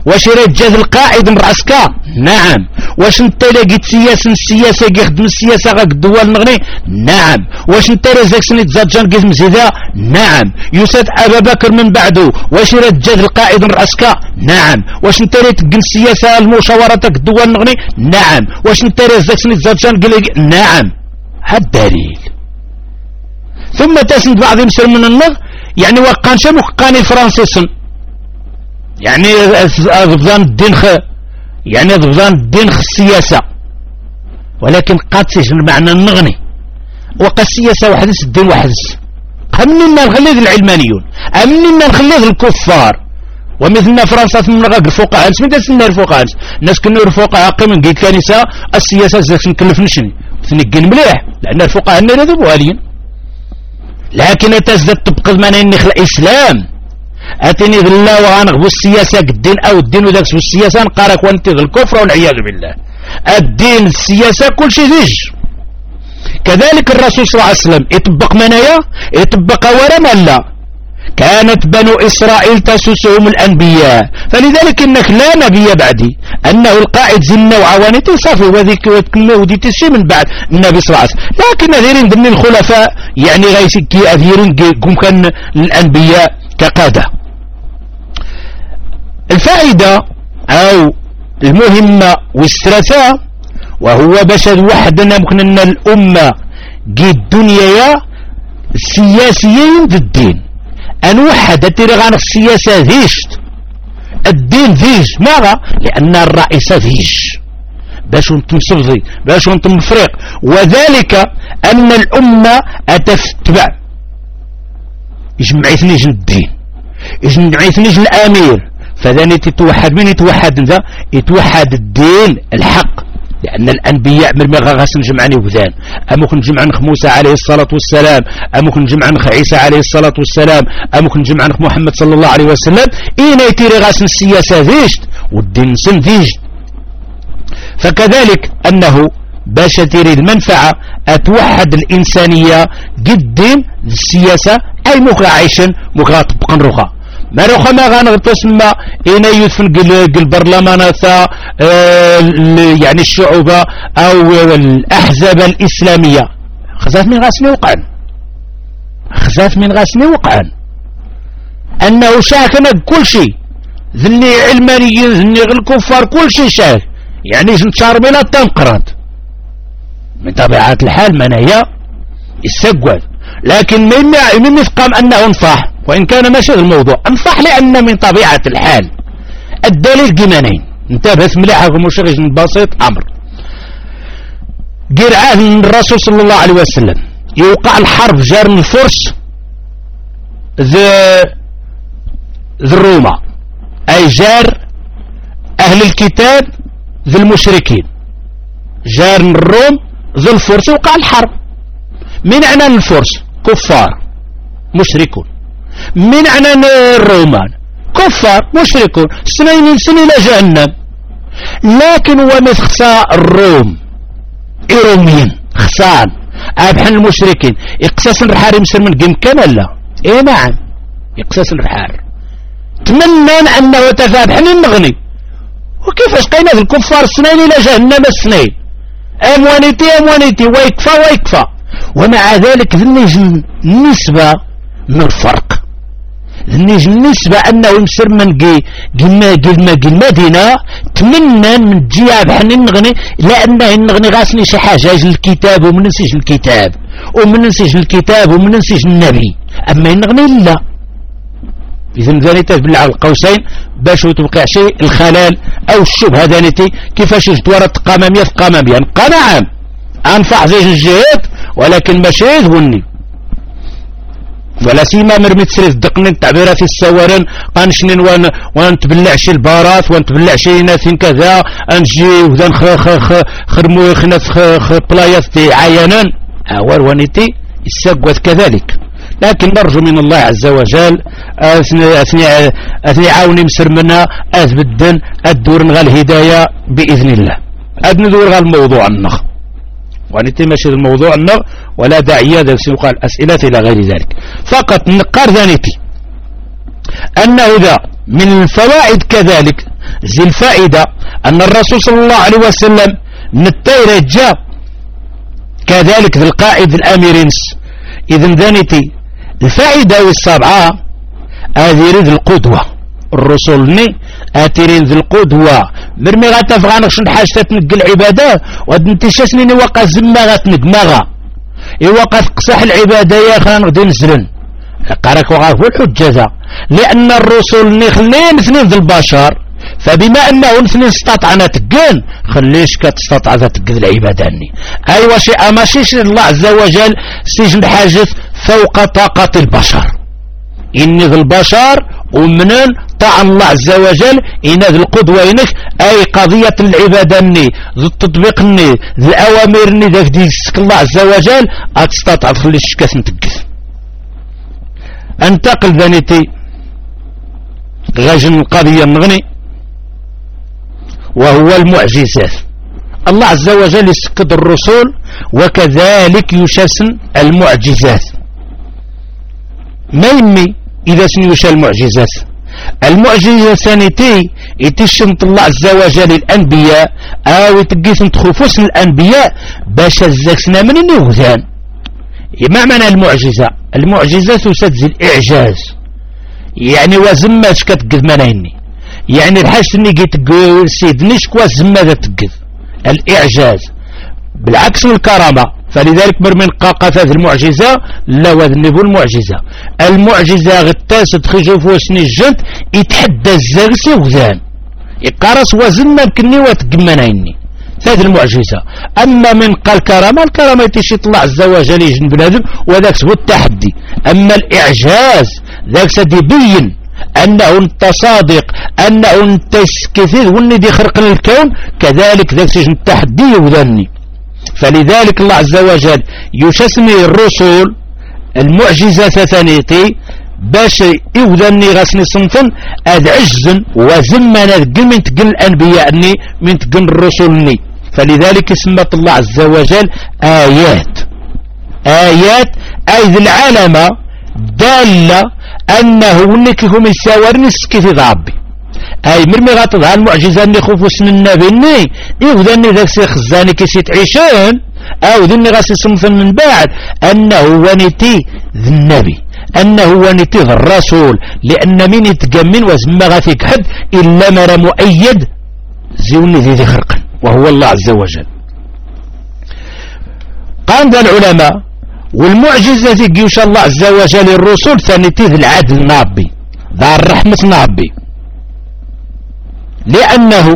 واش رجال القائد رأسك؟ نعم. واش انت لقيت السياسة يخدم السياسة غاك الدول نغني؟ نعم. واش انت رزاك سنيت زادجان قيز مزيدة؟ نعم. يساد أبا بكر من بعده واش رجال القائد رأسك؟ نعم. واش انت تقن السياسة المشاورة الدول نغني؟ نعم. واش انت رزاك سنيت زادجان قيل؟ نعم. هاد الدليل. ثم تسند بعض يمسر من النغ يعني وقان شام وقاني الفرنسيسن يعني ضبطان الدين يعني ضبطان الدين السياسة، ولكن قد تجن معنى النغني وقا السياسة وحدث الدين وحدث. أمننا نخليه العلمانيون، أمننا نخليه الكفار، ومثلنا فرنسا ثم غاق الفقهاء سميت سنة الفقهاء الناس كانوا الفقهاء قيمن قيل الكنيسة السياسة زاك نكلفنشني ثنقل مليح لأن الفقهاء نريدوا بوالين، لكن تزدد تبقى مانين نخلق الإسلام أتني بالله وغنغبو السياسة الدين أو الدين وذاك السياسة نقارك وانتظ الكفر والعياذ بالله. الدين السياسة كل شيء ذيج. كذلك الرسول صلى الله عليه وسلم يطبق منايا يطبق ورما لا، كانت بنو إسرائيل تسوسهم الأنبياء، فلذلك إنك لا نبي بعدي أنه القائد زلنا وعوانتي صافي وذيك ودي تشي من بعد النبي صلى الله عليه وسلم، لكن أذيرين ضمن الخلفاء يعني غيسكي أذيرين قم كان الأنبياء كقادة. الفائدة أو المهمة والثلاثة وهو باش وحدنا ممكن أن الأمة قي الدنيا السياسيين ضد الدين أن وحد تيرغان السياسة ذيشت الدين ذيش ماذا؟ لأن الرئيس ذيش باش انتم صفضي باش انتم مفريق، وذلك أن الأمة أتفتبع يجمعيثنيش الدين يجمعيثنيش الأمير، فذاني تتوحد من يتوحد ذا يتوحد الدين الحق، لأن الأنبياء من ما غاس نجمعني وذان أموك نجمع نخ موسى عليه الصلاة والسلام، أموك نجمع نخ عيسى عليه الصلاة والسلام، أموك نجمع نخ محمد صلى الله عليه وسلم، إينا يتيري غاس السياسة ذيشت والدين سن ذيشت. فكذلك أنه باش تيري المنفعة أتوحد الإنسانية جدا السياسة أي مخا عيشا مخا طبقا رخا ما رخا ما غنغتسمى إنا يدفن البرلمانات يعني الشعوبة أو الأحزاب الإسلامية خزات من غاسني وقعا خزات من غاسني وقعا أنه شاكنا كل شيء ذني علمانيين ذني الكفار كل شيء شاك يعني جنتشار بلا تنقرض من طبيعة الحال منايا يسقوال، لكن من يفقام أنه انصح وإن كان ماشي الموضوع انصح لأن من طبيعة الحال الدليل جمانين انتبهت مليحة مشغل بسيط أمر قير عهد الرسول صلى الله عليه وسلم يوقع الحرب جار من الفرس ذي الروما أي جار أهل الكتاب ذي المشركين جار من الروم ذي الفرس وقع الحرب. من عنان الفرس كفار مشركون، من عنان الرومان كفار مشركون سنين إلى جهنم، لكن ومثخسا الروم إيروميين خسان أبحن المشركين إقساس الرحار يمسر من قم كان لا إيه نعم إقساس الرحار تمنى أنه تفابحن النغني وكيفاش قينا في الكفار سنين إلى جهنم السنين أموانيتي ويكفى ومع ذلك ذنيج النسبة من الفرق ذنيج النسبة أنه يمسر من المدينة تمنى من جياب حن النغني لأنه النغني غاسني شي حاجة الكتاب ومن نسيج الكتاب ومن نسيج النبي، أما النغني لا. إذن ذانيته بالله القوسين باش تبقى شيء الخلال أو الشبهة ذانيتي كيفاش جدورة قمامية في قمامية نعم أنفع زي الجهات ولكن ماشي يذبني ولا سيما مرمي تسريف دقني التعبيرات السوارن قانشنين وان تبلع شي البارات وان تبلع شي ناثين كذا انجي وذن خرمو يخنف بلايات عيانا أول ونيتي السقوة كذلك. لكن نرجو من الله عز وجل أثني عاوني مسر منا أثبدن الدور نغا الهداية بإذن الله أدن دور غا الموضوع النغ ونتي ماشي الموضوع النغ ولا داعية ذلك سيقال أسئلة إلى غير ذلك، فقط نقار ذانيتي أنه ذا من الفوائد كذلك زي الفائدة أن الرسول صلى الله عليه وسلم نتاير جاء كذلك ذي القائد الأميرينس. إذن ذانيتي الفائدة والسبعة أذيريد القدوة الرسولني أتيرين ذي القدوة مرمي غاتفغانك شن حاجة تنقل العبادة ودنتشاسنيني وقا زما غاتنقمغا إيوقا تقصح العبادة يا خان غدي نزلن قارك وغاك والحجة ذا لأن الرسول نخلين اثنين ذي البشر فبما أنه اثنين استطعنا تقين خليش كتستطع ذا تقين العبادة أيوة شيء ماشيش الله عز وجل سجن حاجة فوق طاقة البشر إني ذي البشر ومنن طاع الله عز وجل إن ذي القدوة إنك أي قضية العبادة ذي التطبيق ذي الأوامر ذاك ديسك الله عز وجل أتستطع تخلي الشكاث نتقث. انتقل ذانيتي غاجن القضية النغني وهو المعجزات. الله عز وجل يسكت الرسول وكذلك يشسن المعجزات. ما يمي إذا سنيوش المعجزات المعجزة ثانيتي يتشنط الله عز وجل الأنبياء أو يتقيسن تخفوس الأنبياء باش الزاكسنا من النوذان. ما معنى المعجزة؟ المعجزة تسدز الإعجاز يعني وزماش كتقذ منايني يعني الحاجة اني جيت سيدني شكوا زما ذا تقذ الإعجاز بالعكس من الكرامة. فلذلك مرمين قاقفة المعجزة لا وذنبو المعجزة. المعجزة غتاسد خجوف وسني الجنت يتحدى الزاغسي وذان يقارس وزنا بكني وتقمنايني هذه المعجزة. أما من قال كرامة الكرامة يتشيط الله عز وجل يجن بنادم وذاك هو التحدي. أما الإعجاز ذاك سيبين أنه انت صادق أنه انت كثير واني دي خرق الكون كذلك ذاك سيجن التحدي وذاني. فلذلك الله عز وجل يشسمي الرسول المعجزة ثانيتي باش يوذني غاسني صنفا أذ عجزا وزمنا قل من تقل الأنبياء من تقل الرسل. فلذلك سمت الله عز وجل آيات أي ذي العالمة دالة أنه ونكهم السوارن السكيثي ضعبي أي مرمي غاتظهر المعجزة اللي خوفو سن النبي يوذني ذاك سي خزاني كي سيتعيشان أو ذني غاسي صنفا من بعد أنه ونتي ذي النبي أنه ونتي ذي الرسول لأن من يتقمن وزما غاثيك حد إلا مر مؤيد زيوني ذي خرقا وهو الله عز وجل. قام ذا العلماء والمعجزة جيوش الله عز وجل الرسول ثانيتي ذي العدل نابي ذا الرحمة نابي لأنه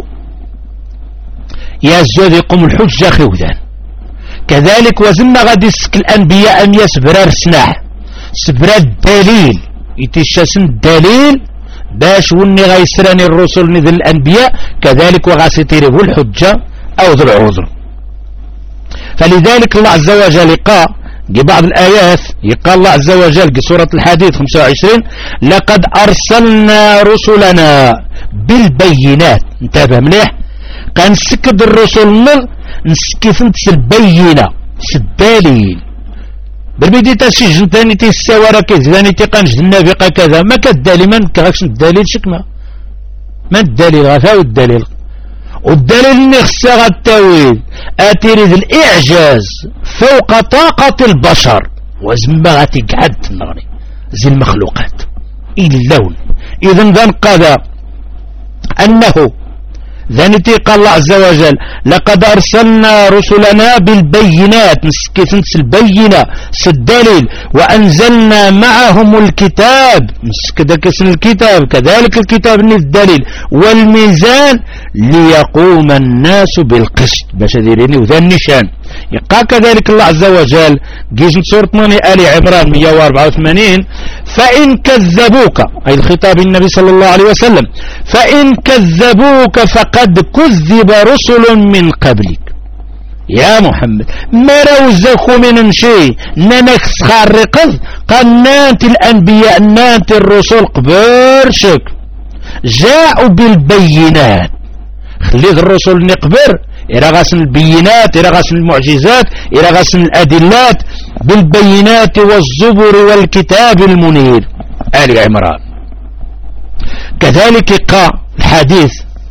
يزود يقوم الحجة خوذان. كذلك وزن غادي يسك الأنبياء أن يسبرار سناح سبرار الدليل يتشاسن الدليل باش وني غيسراني الرسل ذي الأنبياء كذلك وغاسيتيره الحجة أو ذو العذر. فلذلك الله عز وجل قال بعض الآيات يقال الله عز وجل في سورة الحديث 25 لقد أرسلنا رسلنا بالبينات. انتبه مليح كان سكد الرسل نسكفنت البينة الدليل بالبدي تسجن ثاني تسوارا كذا ثاني تقنج النبي كذا ما كالدليل ما نكغاكش الدليل شكما ما الدليل غفاو الدليل والدليل اللي خصها التاويل اتيريد الاعجاز فوق طاقة البشر وزما غاتيقعد النغري زي المخلوقات اللون. اذن ذا قضى انه ذانتي قال الله عز وجل لقد أرسلنا رسلنا بالبينات نسكثنس البينة الدليل وأنزلنا معهم الكتاب نسكدك اسم الكتاب كذلك الكتاب الدليل والميزان ليقوم الناس بالقسط باش ديريني وذا النشان. يقال كذلك الله عز وجل جيش سورة آل عمران 184 فإن كذبوك أي الخطاب النبي صلى الله عليه وسلم فإن كذبوك فقد كذب رسل من قبلك يا محمد ما روزكم من شيء ننكس خارقض قنات الأنبياء نانت الرسل قبرشك جاءوا بالبينات خليت الرسل نقبر إلى غسن البينات إلى غسن المعجزات إلى غسن الأدلات بالبينات والزبر والكتاب المنير آل عمران. كذلك قال الحديث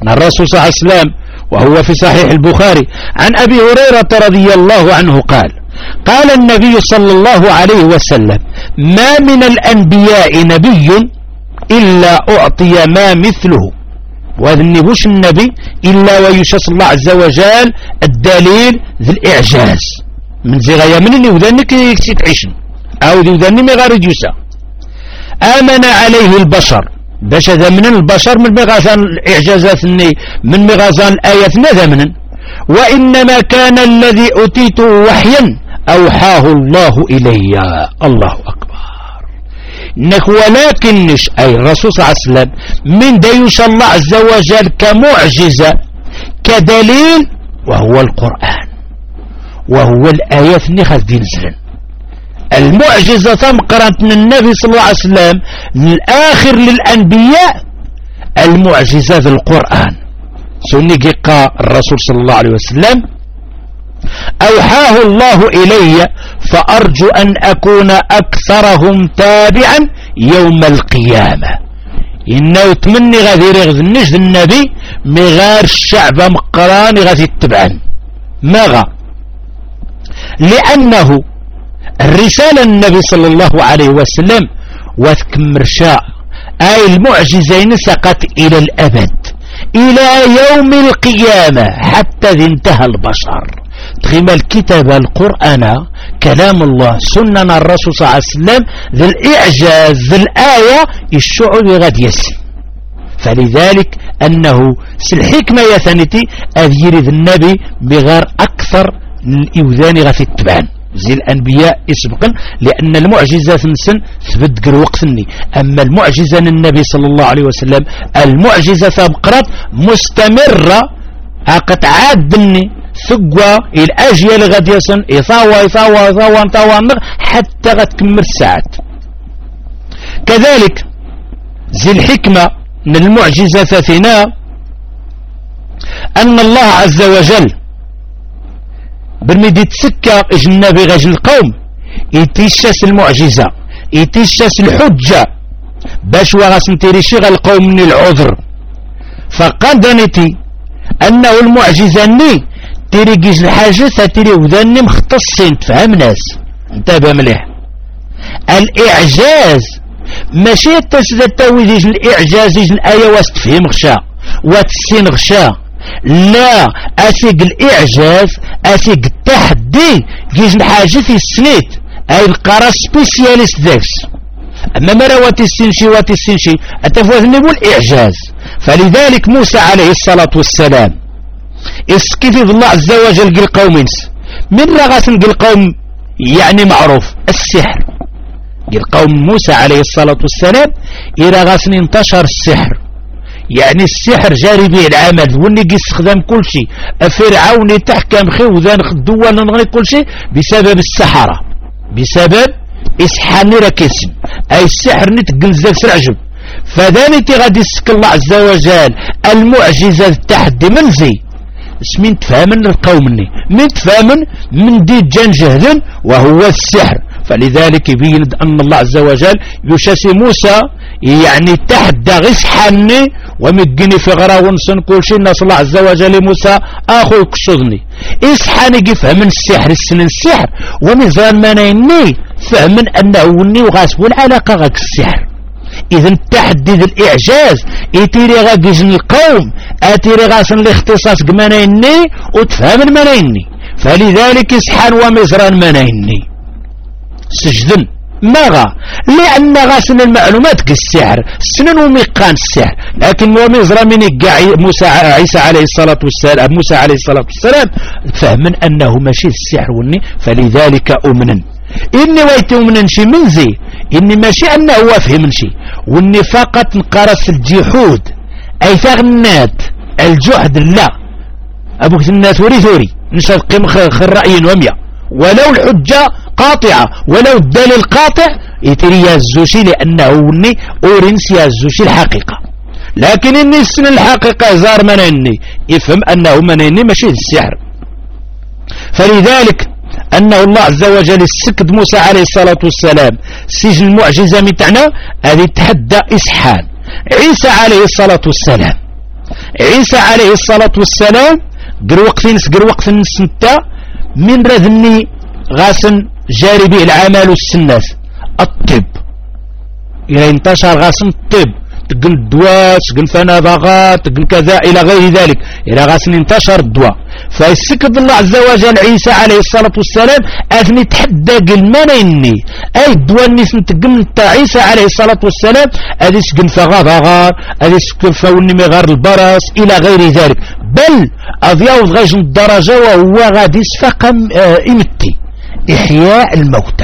الرسول صلى الله عليه وسلم وهو في صحيح البخاري عن أبي هريرة رضي الله عنه قال النبي صلى الله عليه وسلم: ما من الأنبياء نبي إلا أعطي ما مثله. وهذا النبوش النبي إلا ويشاس الله عز وجل الدليل ذي الإعجاز من زي غاية منني وذنك يكسيك عيشن أو ذي وذني مغارد يسا آمن عليه البشر باش هذا من البشر من مغازان الإعجازات من مغازان الآيات نذا منن، وإنما كان الذي أتيته وحيا أوحاه الله إلي. الله أكبر. ولكنش أي الرسول صلى الله عليه وسلم من ديوش الله عز وجل كمعجزة كدليل وهو القرآن وهو الآيات نخذ بنزل المعجزة مقرنت من النبي صلى الله عليه وسلم الآخر للأنبياء المعجزة القرآن سني قال الرسول صلى الله عليه وسلم: أوحاه الله إلي فأرجو أن أكون أكثرهم تابعا يوم القيامة. إنه تمني غادي يغذ النجد النبي مغار الشعب مقراني غادي يتبعن ماغا، لأنه الرسالة النبي صلى الله عليه وسلم وثكمر شاء أي المعجزين سقط إلى الأبد إلى يوم القيامة حتى ذي انتهى البشر. تخيم الكتاب القرآن كلام الله سنة الرسول صلى الله عليه وسلم ذي الإعجاز ذي الآية الشعب غد يسي. فلذلك أنه سالحكمة يثنتي أذير النبي بغير أكثر الإوذان غفي التبعان زي الأنبياء يسبقا، لأن المعجزة نسن ثبت وقتني. أما المعجزة النبي صلى الله عليه وسلم المعجزة بقرات مستمرة عقد عاد بني ثقوى الأجيال غادي يصن يطاوى حتى غتكمل الساعات. كذلك زي الحكمة من المعجزة فينا أن الله عز وجل بالمدي تسكى النبي غاج القوم يتيشاس المعجزة يتيشاس الحجة باش وغاس نتيريشي القوم من العذر. فقدنتي أنه المعجزة ني تيريجيج الحاجة تيري وذاني مختصين تفهم ناس انتبه مليح. الإعجاز ماشي تسدى تاويديج الإعجاز يجي الآية واستفهم غشا واتسين غشا، لا أسيق الإعجاز أسيق التحدي يجي الحاجة في السنيت أي القرار سبيسياليست داكس. أما مرة واتسينشي أتفوذني بالإعجاز. فلذلك موسى عليه الصلاة والسلام اسكفي الله عز وجل قل قوم من رغاسن قل قوم يعني معروف السحر. قل قوم موسى عليه الصلاة والسلام إرغاسن انتشر السحر، يعني السحر جاري به العمل واللي يستخدم كل شيء. فرعون تحكم خوذان الدول نغني كل شيء بسبب السحرة بسبب إسحان ركسم أي السحر نتقل زاك سرعجب. فذلك غادي يسك الله عز وجل المعجزة التحدي من زي اسمين تفهمن القومني من تفهمن من دي جان جهد وهو السحر. فلذلك يبين أن الله عز وجل يشاسي موسى يعني تحدى غسحني ومجني في غراون سن كل شيء. الناس الله عز وجل موسى أخو كشضني إسحاني يفهم من السحر السن السحر ومزان منيني فهم أنه وني وغاسب العلاقة غاك السحر. إذن التحدي ذي الإعجاز يتيري غاقجن القوم أتيري غاسن الاختصاص منيني وتفهم المنيني. فلذلك إسحان ومزران منيني سجدن ماغا لأن غاسن المعلومات كالسحر سنن وميقان السحر. لكن ومزرا من موسى عيسى عليه الصلاة والسلام موسى عليه الصلاة والسلام فهمن أنه ماشي السحر وني. فلذلك أمنا إني ويتو من شي منزي إني ماشي أنه وفهم شي وإني فقط نقرس الجحود أي ثغنات الجحد لا أبوك الناس ثوري نشاط قيم خرائي ومية ولو الحجة قاطعة ولو الدليل قاطع يتري يزوشي لأنه وني أورنس يزوشي الحقيقة. لكن إني السن الحقيقة زار منيني يفهم أنه منيني ماشي السحر. فلذلك أنه الله عز وجل السكد موسى عليه الصلاة والسلام سجن المعجزة متعنا هذه تحدى إسحان عيسى عليه الصلاة والسلام عيسى عليه الصلاة والسلام قر وقت نسنتا من رذني غاسن جاري به العمل والسنات الطب إذا انتشر غاسن الطب تقن الدواء تقن فنادغات تقن كذا إلى غير ذلك إلى غاسن انتشر الدواء فيسكت الله عز وجل عيسى عليه الصلاة والسلام أثني تحدى قلمان إني أي الدواء نسن تقن عيسى عليه الصلاة والسلام أذي سكن فغاضغار أذي سكن فوني مغار البرص إلى غير ذلك بل أضياوض غاش الدرجة وهو غادي سفقم إمتي إحياء الموتى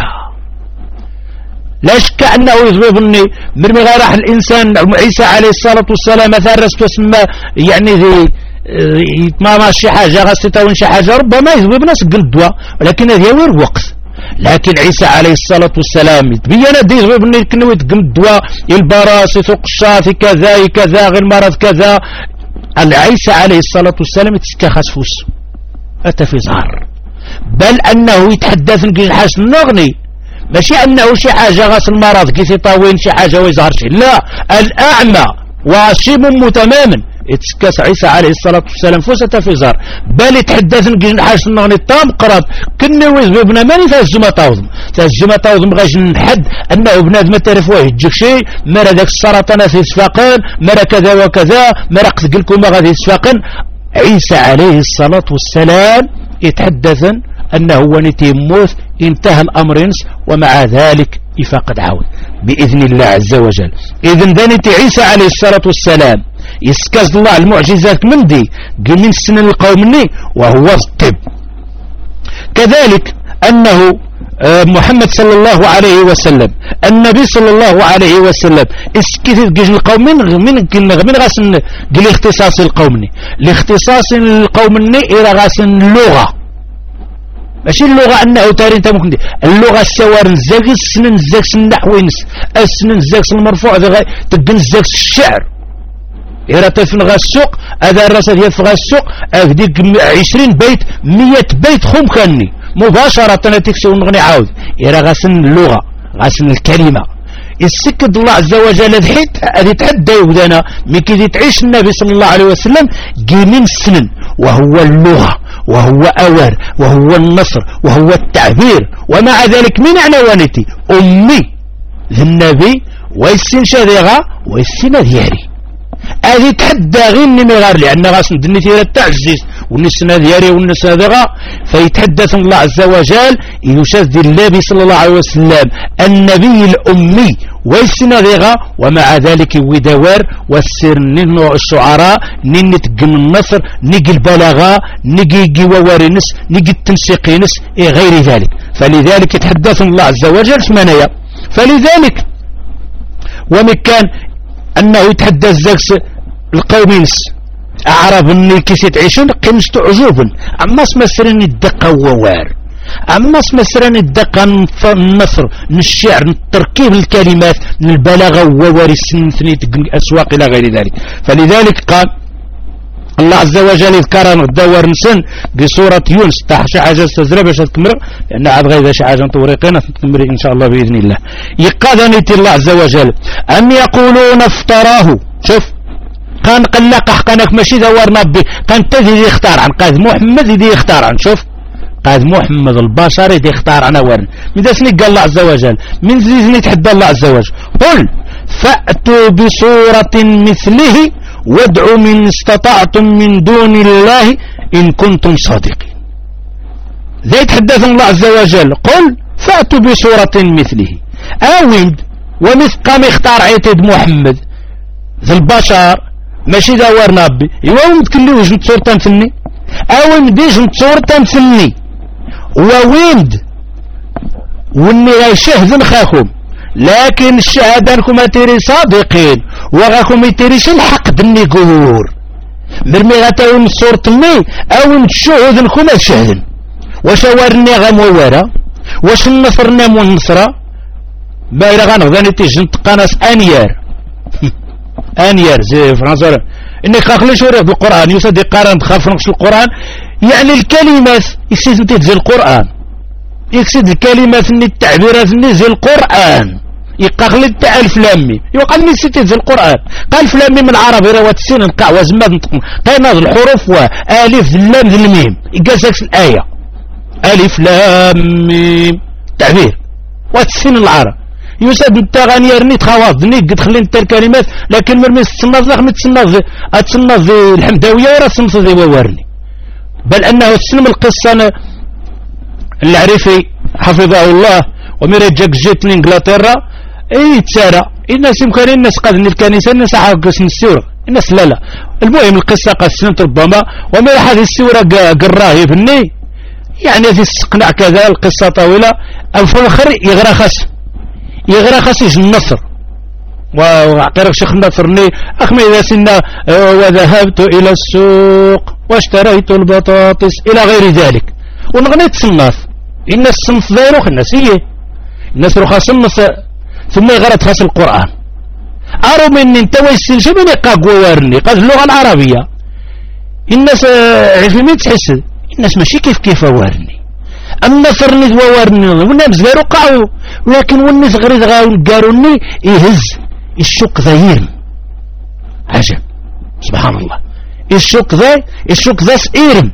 لا شك أنه يضربني من راح الإنسان عيسى عليه الصلاة والسلام مثلا تسمى يعني ذي ما ماشي حاجة غاستاون شي حاجة ربما يضرب ناس الدواء ولكن هذا وير وقت لكن عيسى عليه الصلاة والسلام تبين دي يضربني كنوي تقم الدواء البراس يثق الشاف كذا كذا غير مرض كذا عيسى عليه الصلاة والسلام يتسكخس فوس أتى في زهر بل أنه يتحدث نقول حسن نغني ماشي أنه شي حاجة غاس المرض كي طاوين شي حاجة ويظهر شي لا الأعمى وشيم تماما يتسكس عيسى عليه الصلاة والسلام فوسة في زهر بل يتحدث نقول حسن نغني طام قراب كنا ويزبنا ماني تهزم طاوضم غاش نحد أنه بنادم تعرف واه يجيك شي مرة ذاك السرطان يتفاقن مرة كذا وكذا مرة قد لكم ما غادي يتفاقن عيسى عليه الصلاة والسلام يتحدث أنه هو نتيموت انتهى الأمر ومع ذلك يفقد عون بإذن الله عز وجل. إذن ذنتي عيسى عليه الصلاة والسلام يسكز الله المعجزات من دي من السنة القومني وهو الطب. كذلك أنه محمد صلى الله عليه وسلم النبي صلى الله عليه وسلم اسكتت جيش القوم من غاسن قل اختصاص القومني الاختصاص القومني إلى غاسن اللغة ماشي اللغة أنه تاري انت ممكن دي اللغة السوار نزاق السنن نزاق النحوينس السنن نزاق المرفوع تقن نزاق الشعر إذا تفن غا السوق هذا الرسل يفغى السوق أفديك 20 بيت 100 بيت خم كاني مباشرة تكسي ونغني عاود إذا غاسن اللغة غاسن الكلمة السكد الله عز وجل الحيت هذه تحدى يودانا مكي تعيش النبي صلى الله عليه وسلم جيمين السنن وهو اللغة وهو أور وهو النصر وهو التعبير ومع ذلك من عنوانتي أمي النبي ويسين شذيغة ويسين دياري هذه تحدى غير نمغار لأن غاسن دنيتي التعزيز والنسنا دياري والنسنا دغا فيتحدث الله عز وجل يشاهد النبي صلى الله عليه وسلم النبي الأمي ويسنا دغا ومع ذلك ودوار والسر ننو الشعراء نتقم النصر نجي البلاغة نجي ووارنس نجي التنسيقينس غير ذلك فلذلك يتحدث الله عز وجل ثمانية فلذلك ومكان أنه يتحدث زاكس القومينس أعرب أني كيس يتعيشون قيمس تعجوبا أما سمسرين الدقة ووار أما سمسرين الدقة النصر من الشعر من تركيب الكلمات من البلاغة ووار السنثني أسواق إلى غير ذلك فلذلك قال الله عز وجل يذكر الدور نسن بصورة يونس تاع شي حاجة استزرى باش تكمل لأن عاد غير شي حاجة توريقنا تكمل إن شاء الله بإذن الله يقاذني الله عز وجل أم يقولون افتراه شوف كان قلق حقنك ماشي دور نبي كان تزيد يختار عن قاذ محمد يدي يختار عن شوف قاذ محمد البشر يدي يختار عن ورن من دسني قال الله عز وجل من زيزني تحدى الله عز وجل قل فأتوا بصورة مثله وادعوا من استطعتم من دون الله إن كنتم صادقين ذا يتحدث الله عز وجل قل فأتوا بصورة مثله آوند ومثل قام يختار عيتد محمد ذا البشر ماشي ذا ورنابي يوم تكلي وجد صورة فني آوند يجد صورة فني وويند واني غيشهد خاكم لكن الشهادة لكم تيري صادقين وغاكم يتيريش الحق دني قهور مرمي غاتاون صورة مي او نشهد لكم الشهد وشوارني غموارا واش النصرنا والنصرة ما إلا غنغذاني تيجن تقاناس انيار زي فرنسا اني خاخليش وريق بالقرآن يوسد يقارن تخاف نقص القرآن يعني الكلمات يكسيد انت زي القرآن يكسيد الكلمات من التعبيرات من زي القرآن يقغلد تاع الف لام ميم يوقع من ستة في القرآن قال الف لام ميم العربي راه السين نقع وزماد نطق قينا الحروف والف اللام ذي الميم يقاسك الآية الف لام ميم تعبير والسين العرب يساد التغاني رني تخواضني قد خلي انت الكلمات لكن مرمي تصنف ذاك تصنف الحمداوية ورا تصنف ذي وورني بل انه السلم القصة العريفي حفظه الله وميرا جاك جيت لانجلترا اي تسارى الناس يمكن الناس قادني الكنيسة الناس حاقس السورة الناس لا المهم القصة قد سنت ربما وميرا هذه السورة قراه بني يعني هذه السقنع كذا القصة طويلة او في الاخر يغرى خاص يجي النصر وعقيرك شيخ النصرني اخمي اذا سنا وذهبت الى السوق واشتريت البطاطس الى غير ذلك ونغني تصنف الناس صنف ذايروخ الناس هي الناس روخا صنف ثم يغرد خاص القرآن ارو من انت ويسين شبين يقاقوا وارني قاد اللغة العربية الناس عرفي مين تحس الناس ماشي كيف وارني النصر نزوارني والناس غيروا قعوا لكن والناس غير قاروني يهز الشوق ذاير عجب سبحان الله الشوق ذا سئيرم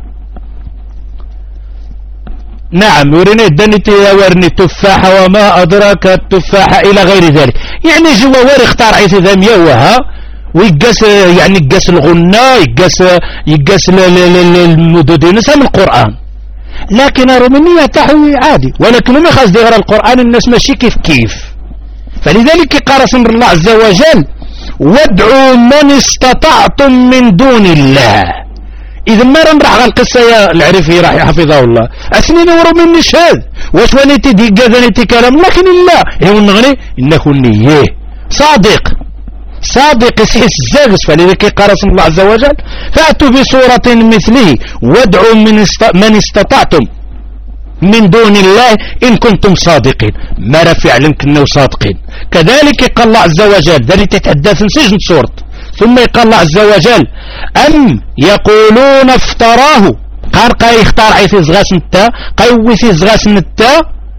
نعم ورني دنيتي ورني تفاحة وما أدراك التفاحة إلى غير ذلك يعني جوا واري اختار عيث ذا ميوها ويقاس يعني يقاس الغنى يقاس المدودين من القرآن لكن الرومانية تحوي عادي ولكن ما خاص يغرى القرآن الناس ماشي كيف فلذلك قال سمر الله عز وجل وادعوا من استطعتم من دون الله إذا ما راح على القصة يا العريفي راح حفظه الله أسنين وروماني شاذ واش ونيتي دي قذنيتي كلام لكن الله يقول نغني إنه نيه صادق يسحس الزاغس فلذلك قال اسم الله عز وجل فأتوا بصورة مثله وادعوا من استطعتم من دون الله إن كنتم صادقين ما رفع لهم كنوا صادقين كذلك قال الله عز وجل ذلك تتحدث سجن صورت ثم قال الله عز وجل أم يقولون افتراه قال يختار عيث زغاس نتا قيوثي زغاس نتا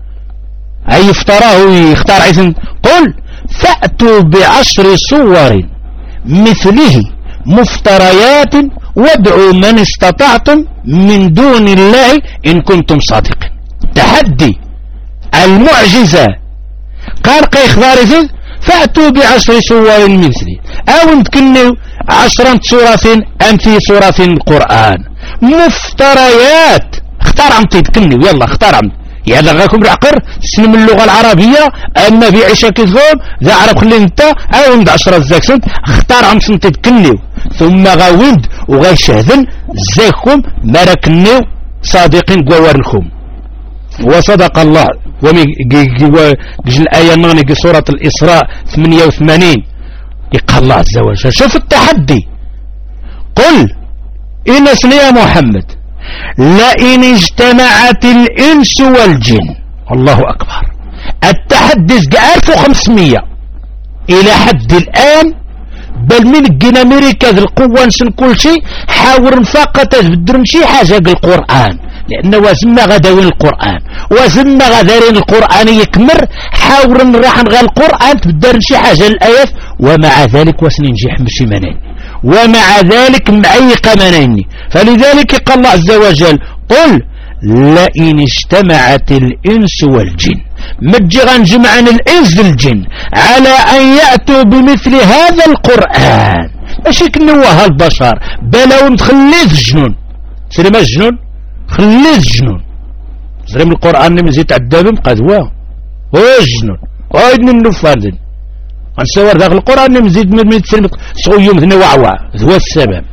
أي افتراه يختار عيث قل فأتوا بعشر صور مثله مفتريات وادعوا من استطعتم من دون الله إن كنتم صادقين تحدي المعجزة قال يختار فأتوا بعشر صور مثله أو نتكنوا 10 سورة أمثي سورة القرآن مفتريات اختار عم تتكنوا يلا اختار عم يلا غاكم رعقر سلم اللغة العربية أما في عيشة كذوب ذا عرب خلي انت أو ند 10 زاكسنت اختار عم تتكنوا ثم غاوند وغايشهدن زيكم مركنوا صادقين قوارلكم وصدق الله ومي الآية مغني سورة الإسراء 88 يقال الله عز وجل شوف التحدي قل إن اسمي يا محمد لئن اجتمعت الإنس والجن الله أكبر التحدي 1500 إلى حد الآن بل من الجن أمريكا ذي القوة نسن كل شيء حاول فقط بدرن شي حاجة القرآن لأن وزمنا غداوين القرآن وزمنا غدارين القرآن يكمر حاول نراح نغى القرآن تبدر شي حاجة الآيات ومع ذلك وسننجح مشي منين ومع ذلك معيق منين فلذلك قال الله عز وجل قل لئن اجتمعت الإنس والجن مجغن جمعا الإنس والجن على أن يأتوا بمثل هذا القرآن ماشي كنوها البشر بلاو نتخليه الجنون سلم الجنون خليه الجنون زرم القرآن نمزيت عدابم قد هو الجنون وايد من النفاذن غنصور ذاك القرآن نمزيد من صغيوم ذني وعوع هو السبب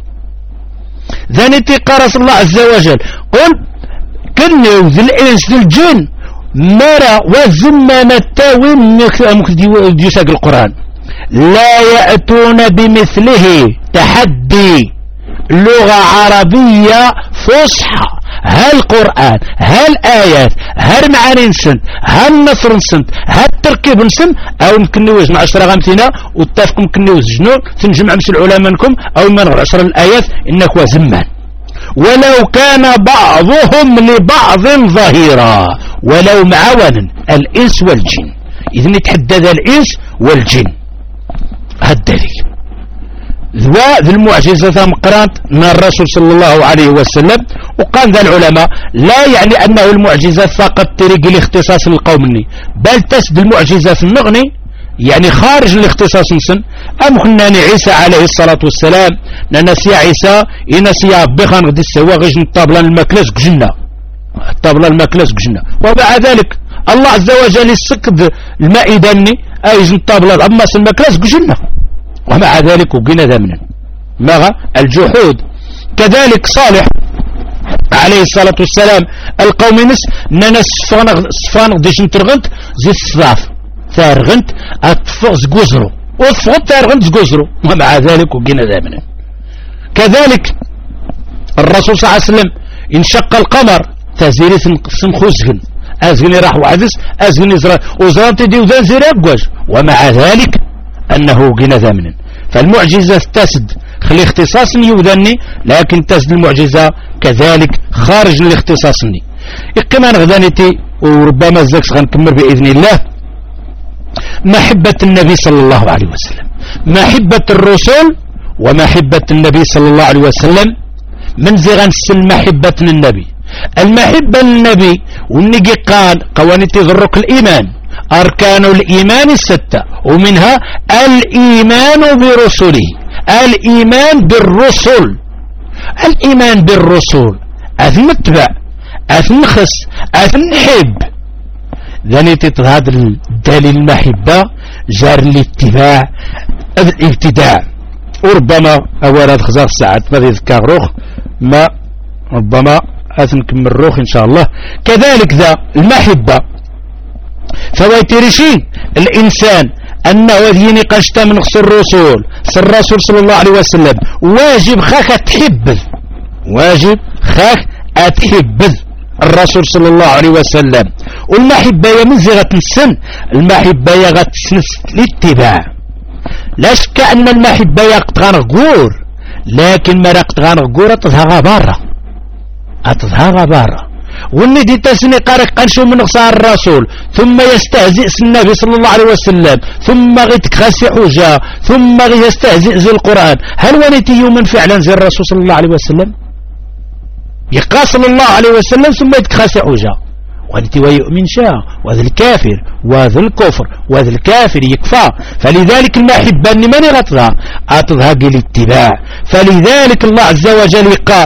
ذانيتي قرص الله عز وجل قل كنو ذي الإنس ذي الجن مرى وزمان التاوين ديساق القرآن لا يأتون بمثله تحدي لغة عربية فصحى هل قرآن هل آيات هل معاني نسنت هل نصر نسنت هل تركيب نسنت أو يمكن نوزن 10 غامتنا واتفق يمكن نوزنوا تنجمع مثل علماءكم أو من 10 الآيات إنك وزمان ولو كان بعضهم لبعض ظهيرا ولو معاونا الإنس والجن إذن يتحدى ذا الإنس والجن. هذا الدليل ذو المعجزة مقرانت من الرسول صلى الله عليه وسلم. وقال ذا العلماء لا يعني أنه المعجزة فقط طريق الاختصاص للقوم، بل تسد المعجزة في النغني يعني خارج الاختصاص نسن. أم خناني عيسى عليه الصلاة والسلام ننسي عيسى ينسي بخان غدي السوا غيش الطابلة الماكلاس جنة، الطابلة الماكلاس جنة. ومع ذلك الله عز وجل يسكد المائدة أيز الطابلة الأماس الماكلاس جنة، ومع ذلك وقنا ذامنا ماذا الجحود. كذلك صالح عليه الصلاة والسلام القوم نس نانا صفان ديش نترغنت زي الصلاف ثارغنت أتفق زقوزرو وفقت ثارغنت زقوزرو، ومع ذلك وقنا ذامنا. كذلك الرسول صلى الله عليه وسلم انشق القمر تزيري سنخوزهن أزغني راح وعدس أزغني زرا وزرانتي دي وذان زيري أقواج، ومع ذلك أنه قنا ذامنا. فالمعجزة تسد خلي اختصاصني يوذني، لكن تسد المعجزة كذلك خارج الاختصاصني. إقمان غدانتي وربما الزكس غنكمل بإذن الله. محبة النبي صلى الله عليه وسلم، محبة الرسول ومحبة النبي صلى الله عليه وسلم من زغن سن محبة النبي. المحبة للنبي ونجي قال قوانيت يغرق الإيمان، أركان الإيمان الستة، ومنها الإيمان برسله، الإيمان بالرسل. الإيمان بالرسل أثنتبع أثنخس أثنحب ذاني هذا الدليل المحبة جار الاتباع الابتداع. وربما أولا خزاق الساعات ما يذكر روخ ما ربما أثنكمل الروخ إن شاء الله. كذلك ذا المحبة فويترشي الإنسان أنه يديني قشتا من خص الرسول صلى الله عليه وسلم واجب خاك تحب، واجب خاك أتحب الرسول صلى الله عليه وسلم. والمحبة يمزي غتنسن، المحبة غتسنس الاتباع. لا شك أن المحبة يقتغان غور، لكن ما يقتغان غور أتظهر بارا، أتظهر بارا. واللي دي تسني قارق قنشو من غصار الرسول ثم يستهزئ النبي صلى الله عليه وسلم ثم غيتكخاسي حجة ثم يستهزئ زي القرآن. هل ونيتي يؤمن فعلا زي الرسول صلى الله عليه وسلم؟ يقرأ صلى الله عليه وسلم ثم يتكخاسي حجة ونيتي ويؤمن شاء وذا الكافر وذا الكفر وذا الكافر يكفى. فلذلك المحبة أن من غطها أتظهر الاتباع. فلذلك الله عز وجل يقال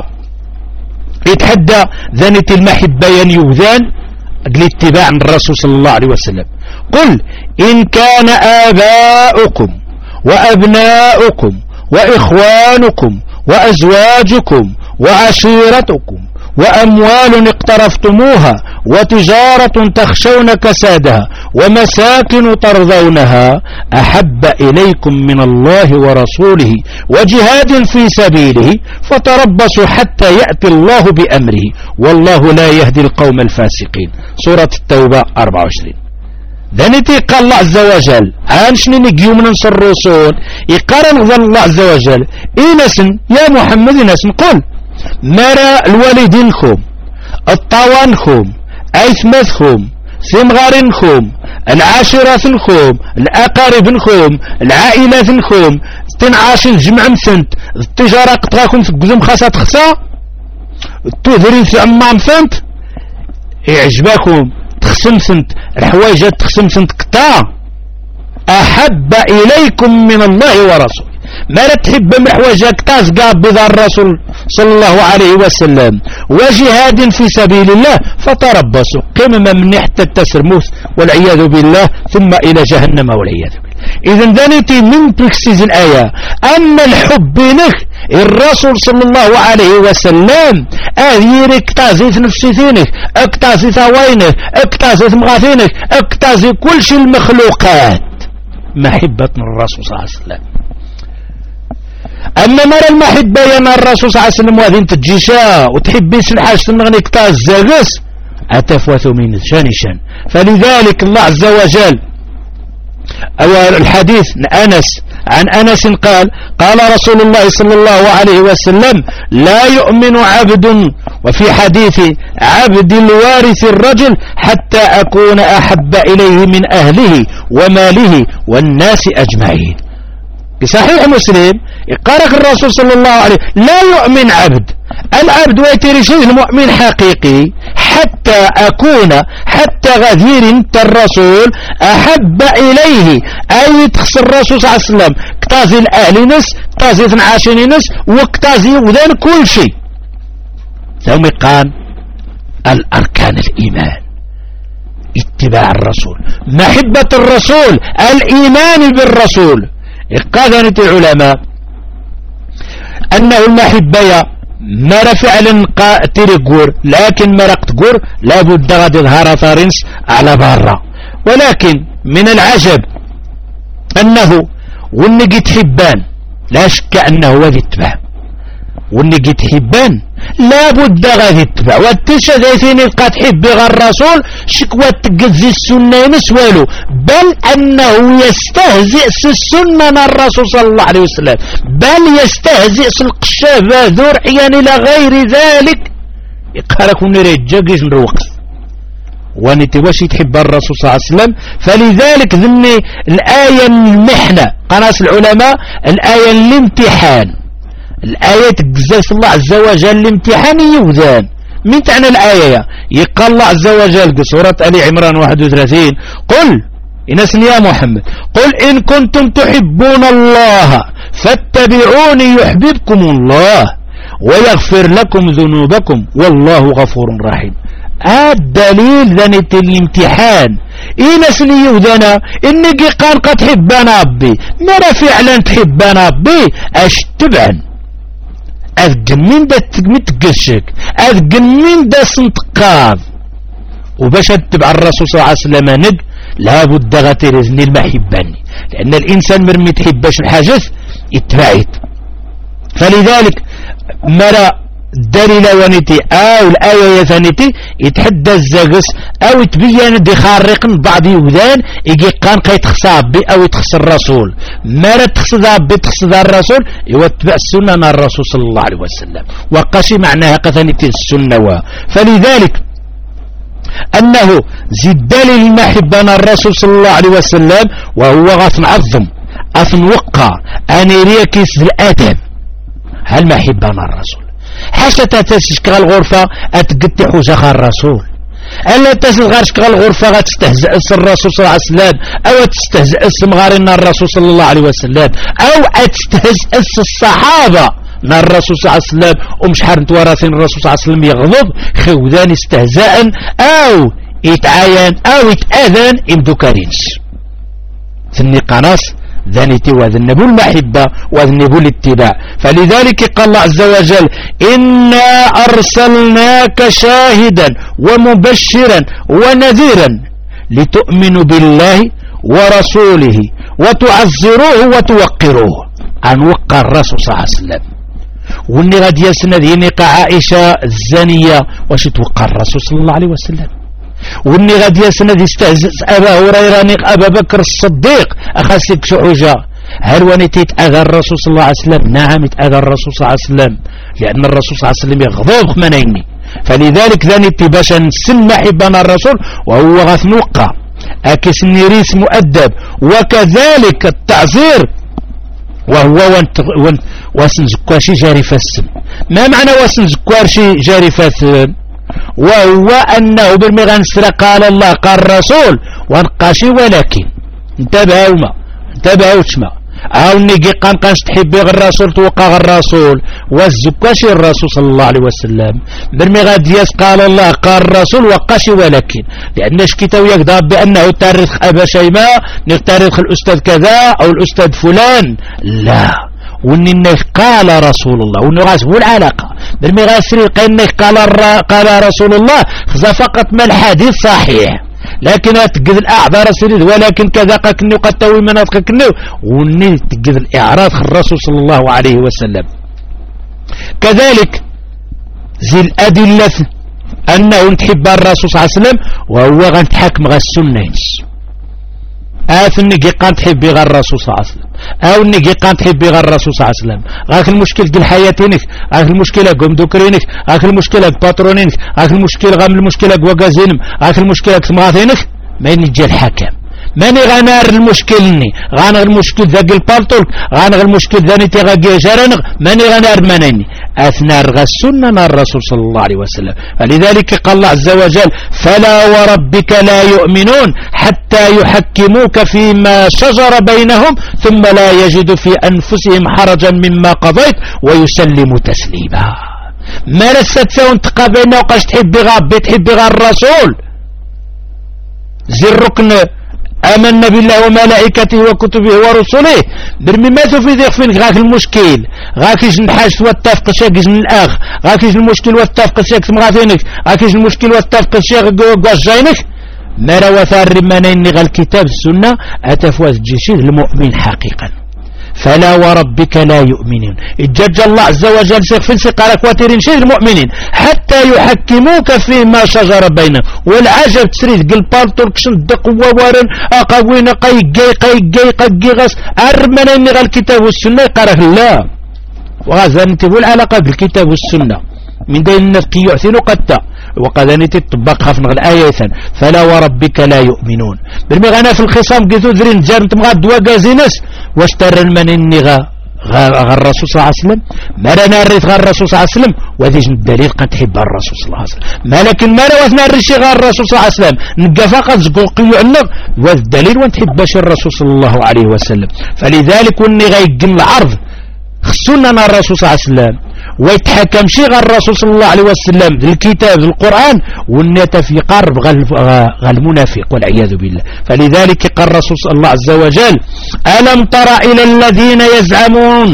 يتحدى ذنة المحبة يوذان الاتباع من الرسول صلى الله عليه وسلم. قل إن كان آباؤكم وأبناؤكم وإخوانكم وأزواجكم وعشيرتكم وأموال اقترفتموها وتجارة تخشون كسادها ومساكن ترضونها أحب إليكم من الله ورسوله وجهاد في سبيله فتربصوا حتى يأتي الله بأمره والله لا يهدي القوم الفاسقين. سورة التوبة 24. ذنتي قال الله عز وجل عانشني نجيو من نصر الرسول يقارن ذن الله عز وجل إنسن يا محمد إنسن قل مرى الوالدينكم الطوانكم أيثمثكم ثمغارنكم العاشراتنكم الأقاربنكم العائلاتنكم تنعاشن جمع مثنت التجارة قطغاكم في القزم خاصة خصا تهدرين في عمام ثنت إعجباكم تخسم ثنت الحوايجات تخسم ثنت قطاع أحب إليكم من الله ورسوله. ما لا تحب من حوايجك تازقى بذا الرسول صلى الله عليه وسلم وجهاد في سبيل الله فتربصوا قمما من حتى التسرموث والعياذ بالله ثم إلى جهنم والعياذ بالله. إذن ذنتي من تكسيز الآية أن الحب نك الرسول صلى الله عليه وسلم أذير اكتازي نفسيتينك اكتازي ثوينك اكتازي مغاثينك اكتازي كل شيء المخلوقات محبة الرسول صلى الله عليه وسلم. أما مرة المحبة يا الرسول صلى الله عليه وسلم وهذه تجيشا وتحبي سنحاج سنغني كتاز زاغس أتفوث من شانشان. فلذلك الله عز وجل الحديث أنس عن أنس قال قال رسول الله صلى الله عليه وسلم لا يؤمن عبد وفي حديث عبد الوارث الرجل حتى أكون أحب إليه من أهله وماله والناس أجمعين. في صحيح مسلم قالك الرسول صلى الله عليه وسلم لا يؤمن عبد العبد ويترشيه المؤمن حقيقي حتى أكون حتى غذير انت الرسول أحب إليه أي تخص الرسول صلى الله عليه وسلم كتازي الأهل نس كتازي 12 نس وكتازي وذان كل شيء. ثم قال الأركان الإيمان اتباع الرسول محبة الرسول الإيمان بالرسول. قال العلماء أنه المحبة مرة فعلا ترقور لكن مرق تقور لابد غادي يظهر ثارنس على برا. ولكن من العجب أنه ونجي تحبان لا شك أنه غادي يتبع ونجي تحبان لابد غادي يتبع والتشا ذاتين يلقى تحب غير الرسول شكوى تقزي السنة ينسوالو بل أنه يستهزئ السنة من الرسول صلى الله عليه وسلم بل يستهزئ القشافة ذور عيان إلى غير ذلك يقاركم نريجاقش نروقس ونتي واش تحب الرسول صلى الله عليه وسلم. فلذلك ذني الآية المحنة قناص العلماء الآية الامتحان الآية تجزاس الله عز وجل الامتحان يوذان من تعنى الآية يقال الله عز وجل بسورة آل عمران 31 قل إنس يا محمد قل إن كنتم تحبون الله فاتبعوني يحببكم الله ويغفر لكم ذنوبكم والله غفور رحيم. الدليل ذنت الامتحان إنس يوذنا إنك قال قد تحبنا ربي مرة فعلا تحبنا ربي أشتبعن أذقن من دا تقشك أذقن من دا سنتقاض وباش اتبع الرسول صلى الله عليه وسلم نق لابد غترزني المحباني لأن الإنسان مرمي تحباش الحاجث يتبعيد. فلذلك مرة الدليل ونتي أو الآية ثانيتي يتحدى الزاقس أو يتبين دي خارق بعض يوذان يجي قان قيتخص ربي أو يتخص الرسول ما تخص ربي تخص الرسول يوتبع السنة الرسول صلى الله عليه وسلم وقشي معناها قثنتي السنة فلذلك أنه زد دليل المحبة الرسول صلى الله عليه وسلم وهو غاثن عظم أثن وقع أني ريكيس الأدب هل محبة الرسول حتى تتسكغ الغرفة أتقتي حوزة الرسول ألا تسغر شكغ الغرفة غتستهزئ الرسول صلى الله عليه وسلم أو تستهزئ مغارين الرسول صلى الله عليه وسلم أو تستهزئ الصحابة نا الرسول صلى الله عليه وسلم ومشحر نتوارثين الرسول صلى الله عليه وسلم يغضب خوذان استهزاء أو يتعاين أو يتأذن إمدو كارينش ثني قناص ذنتي وذنبوا المحبة وذنبوا الاتباع. فلذلك قال الله عز وجل إنا أرسلناك شاهدا ومبشرا ونذيرا لتؤمنوا بالله ورسوله وتعزروه وتوقروه عن وقع الرسول صلى الله عليه وسلم. واني غادي يسند ينقى عائشة الزانية واش توقع الرسول صلى الله عليه وسلم واني غادي يسند يستهزئ أبا هريرة نق أبا بكر الصديق أخاسيك شعوجة هل ونتي يتأذى الرسول صلى الله عليه وسلم؟ نعم يتأذى الرسول صلى الله عليه وسلم لأن الرسول صلى الله عليه وسلم يغضب منيني. فلذلك ذنتي باش نسن محبنا الرسول وهو غاث نوقع أكس نريس مؤدب وكذلك التعزير وهو واسن زكواشي جاري فاسم. ما معنى واسن زكواشي جاري فاسم؟ وهو أنه بالمغان سرى قال الله قال الرسول وانقاشي ولكن انتبهوا ما أو نيجي قام كانش تحبي غير الرسول توقع غير الرسول والزكاشي الرسول صلى الله عليه وسلم بالمغاد ياس قال الله قال الرسول وقاشي ولكن لأن شكيتو يقدر بأنه تاريخ أبا شيماء تاريخ الأستاذ كذا أو الأستاذ فلان لا وإنه قال رسول الله وإنه غاسبه العلاقة بالمغاد سريق إنه قال رسول الله خذا فقط ما الحديث صحيح لكن تجد الأعذار سريد ولكن كذا كنو قد توي مناطق كنو وني تجد الإعراض الرسول صلى الله عليه وسلم. كذلك زي الأدلة أنه تحب الرسول صلى الله عليه وسلم وهو غنتحكم غا السنة آثني قان تحبي غير الرسول صلى الله عليه وسلم او نيجي قان تحبي غير الرسول صلى الله عليه وسلم غاك المشكل ديال حياتينك غاك المشكله قوم دوكرينك غاك المشكله باترونينك غاك المشكل غام المشكله وكازينم غاك المشكله كماثينك ما يجي الحكم ماني غنار المشكلني غنغ المشكل ذاك البالطول غنغ المشكل ذاني تيغا جارنغ ماني غنار مناني اثنار السنه الرسول صلى الله عليه وسلم. فلذلك قال الله عز وجل فلا وربك لا يؤمنون حتى يحكموك فيما شجر بينهم ثم لا يجد في انفسهم حرجا مما قضيت ويسلموا تسليما. ما لست فون تقابلنا وقاش تحبي غابي تحبي غير الرسول زي الركن آمنا بالله وملائكته وكتبه ورسله برمي ما تفيد يخفين غاك المشكل غاكيش نحاش واتفق شاكيش من الأخ غاكيش المشكل واتفق شاكيش مغاثينك غاكيش المشكل واتفق شاكيش قواشجينك ما روا ثار رمانين غا الكتاب السنة أتفواز جيشيه المؤمن حقيقا. فلا وربك لا يؤمنون الجج الله عز وجل سيغفن سيقارك واترين شيء المؤمنين حتى يحكموك فيما شجر بينهم. والعجب تسريد قل بارتوركشن دقوة وارن اقاوين قيقي غاس ارمنا اني غا الكتاب والسنة قارك لا وغازا نتبو العلاقة بالكتاب والسنة من دين الناس كي يعثنوا قتا وقد نتطبق خافن الآية فلا وربك لا يؤمنون بالمغانا في الخصام قلتو ذرين جارنت مغاد وقازينس واشتر المنيني غا الرسول صلى الله عليه وسلم ما لنا ريت غا الرسول صلى الله عليه وسلم وذيش الدليل قد تحب الرسول صلى الله عليه وسلم ما لكن ما روثنا الرشي غا الرسول صلى الله عليه وسلم نقا فقط زقوقي عنق والدليل وانتحبش الرسول صلى الله عليه وسلم. فلذلك وني غيقن العرض خصونا الرسول صلى الله عليه وسلم ويتحكم شيء غير الرسول صلى الله عليه وسلم الكتاب القرآن والنية في قرب غير المنافق والعياذ بالله. فلذلك قال الرسول صلى الله عز وجل ألم تر إلى الذين يزعمون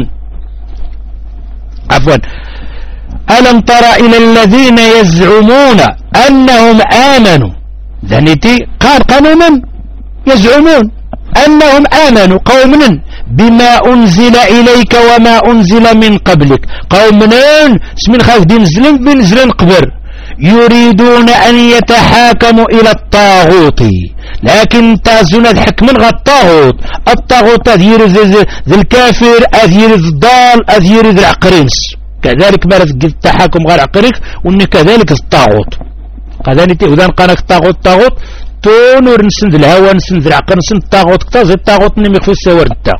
ألم تر إلى الذين يزعمون أنهم آمنوا ذنتي قال قانونا يزعمون أنهم آمنوا قومنا بما أنزل إليك وما أنزل من قبلك قومنا اسمين خاف دي نزلن قبر يريدون أن يتحاكموا إلى الطاغوت لكن تازون الحكم غا الطاغوت أذير ذي الكافر أذير الضال أذير ذي العقرينس كذلك بارد التحاكم غير عقريك وإن كذلك الطاغوت كذلك إذن قانك الطاغوت تونور نسند الهوى نسند العقل نسند الطاغوت كتازي الطاغوت نمي في السوار التا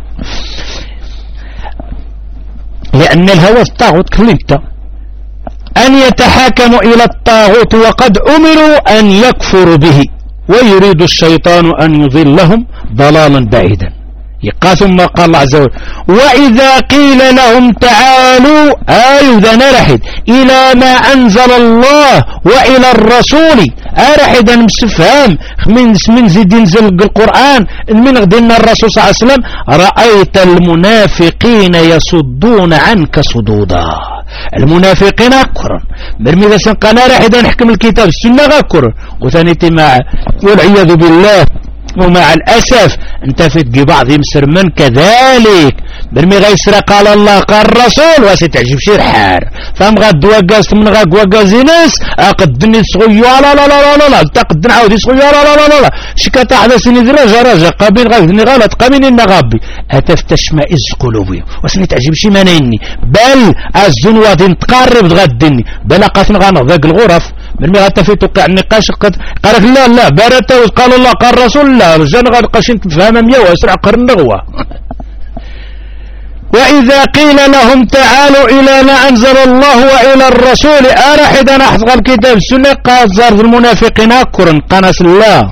لأن الهوى الطاغوت كلمتا أن يتحاكموا إلى الطاغوت وقد أمروا أن يكفروا به ويريد الشيطان أن يضلهم ضلالا بعيدا. ثم قال الله عز وجل وإذا قيل لهم تعالوا أيضا نرحد إلى ما أنزل الله وإلى الرسول أرحدا مستفهام من زيد ينزل القرآن من غدنا الرسول صلى الله عليه وسلم رأيت المنافقين يصدون عنك صدودا. المنافقين أكرا برمي سنقنا رحدا نحكم الكتاب السنة أكرا وثاني مع والعياذ بالله ومع الأسف انت في بعض يمسر من كذلك برمي غيسر قال الله قال الرسول وستعجب شي الحار فهم غاد وقاز من غاك وقازينس اقدني صغيو لا لا لا لا لا تقدن عاودي صغيو لا لا لا لا شكاتا على سني رجا قابين غادني غلط قابين النغابي اتفتشمئز قلوبي وسني تعجب شي منيني بل الزنوة تقرب تغدني بل قاتن غانا ذاك الغرف برمي غاتا توقع النقاش قالك لا بارتا قال الله قال الرسول لا رجال غاد قاشين تفهم مية واسرع قرن نغوة. وإذا قيل لهم تعالوا إلى ما أنزل الله وإلى الرسول أرحدا أحفظ الكتاب السنة قال زار المنافقين أكرا قناس الله.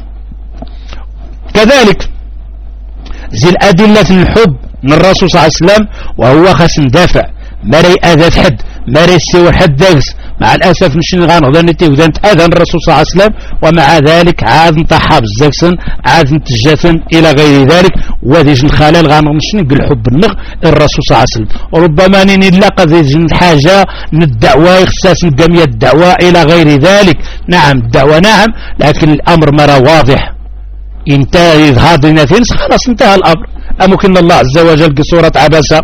كذلك زي الأدلة الحب من الرسول صلى الله عليه وسلم وهو خاص ندافع مري أذى حد مري السوى حد داكس مع الأسف نشن غانغضانيتي وذانت أذن الرسول صلى الله عليه وسلم ومع ذلك عاد نتحاب الزاكسن عاد نتجافن إلى غير ذلك وذيج الخلال غانغنشن بالحب النغ الرسول صلى الله عليه وسلم. وربما نلاقى ذيج الحاجة الدعوة إخساس الجميع الدعوة إلى غير ذلك. نعم الدعوة نعم لكن الأمر مرة واضح انتهى هذه النتيجة خلاص انتهى الأمر. أمكن الله عز وجل كسورة عبسة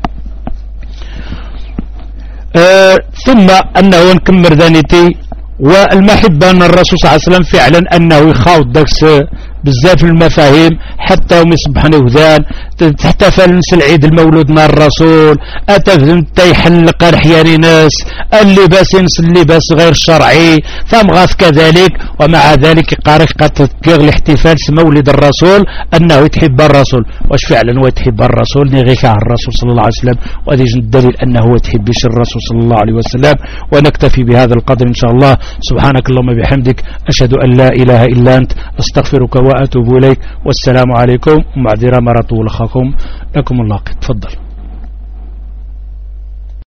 ثم أنه نكمل ذانيتي والمحبة أن الرسول صلى الله عليه وسلم فعلا أنه يخاوض داكس بزاف المفاهيم حتى هم يصبحون وذان تحتفل نس العيد المولود مع الرسول أتفهم تيحلق أحياني ناس اللباس ينس اللباس غير شرعي فمغاث كذلك ومع ذلك قارق قد تذكر الاحتفال مولد الرسول أنه يتحب الرسول واش فعلا هو يتحب الرسول نغيكه الرسول صلى الله عليه وسلم وهذا الدليل أنه هو يتحبش الرسول صلى الله عليه وسلم. ونكتفي بهذا القدر إن شاء الله. سبحانك اللهم بحمدك أشهد أن لا إله إلا أنت أستغفرك وأتوب إليك والسلام عليكم ومعذرة مرة لكم الله قد تفضل.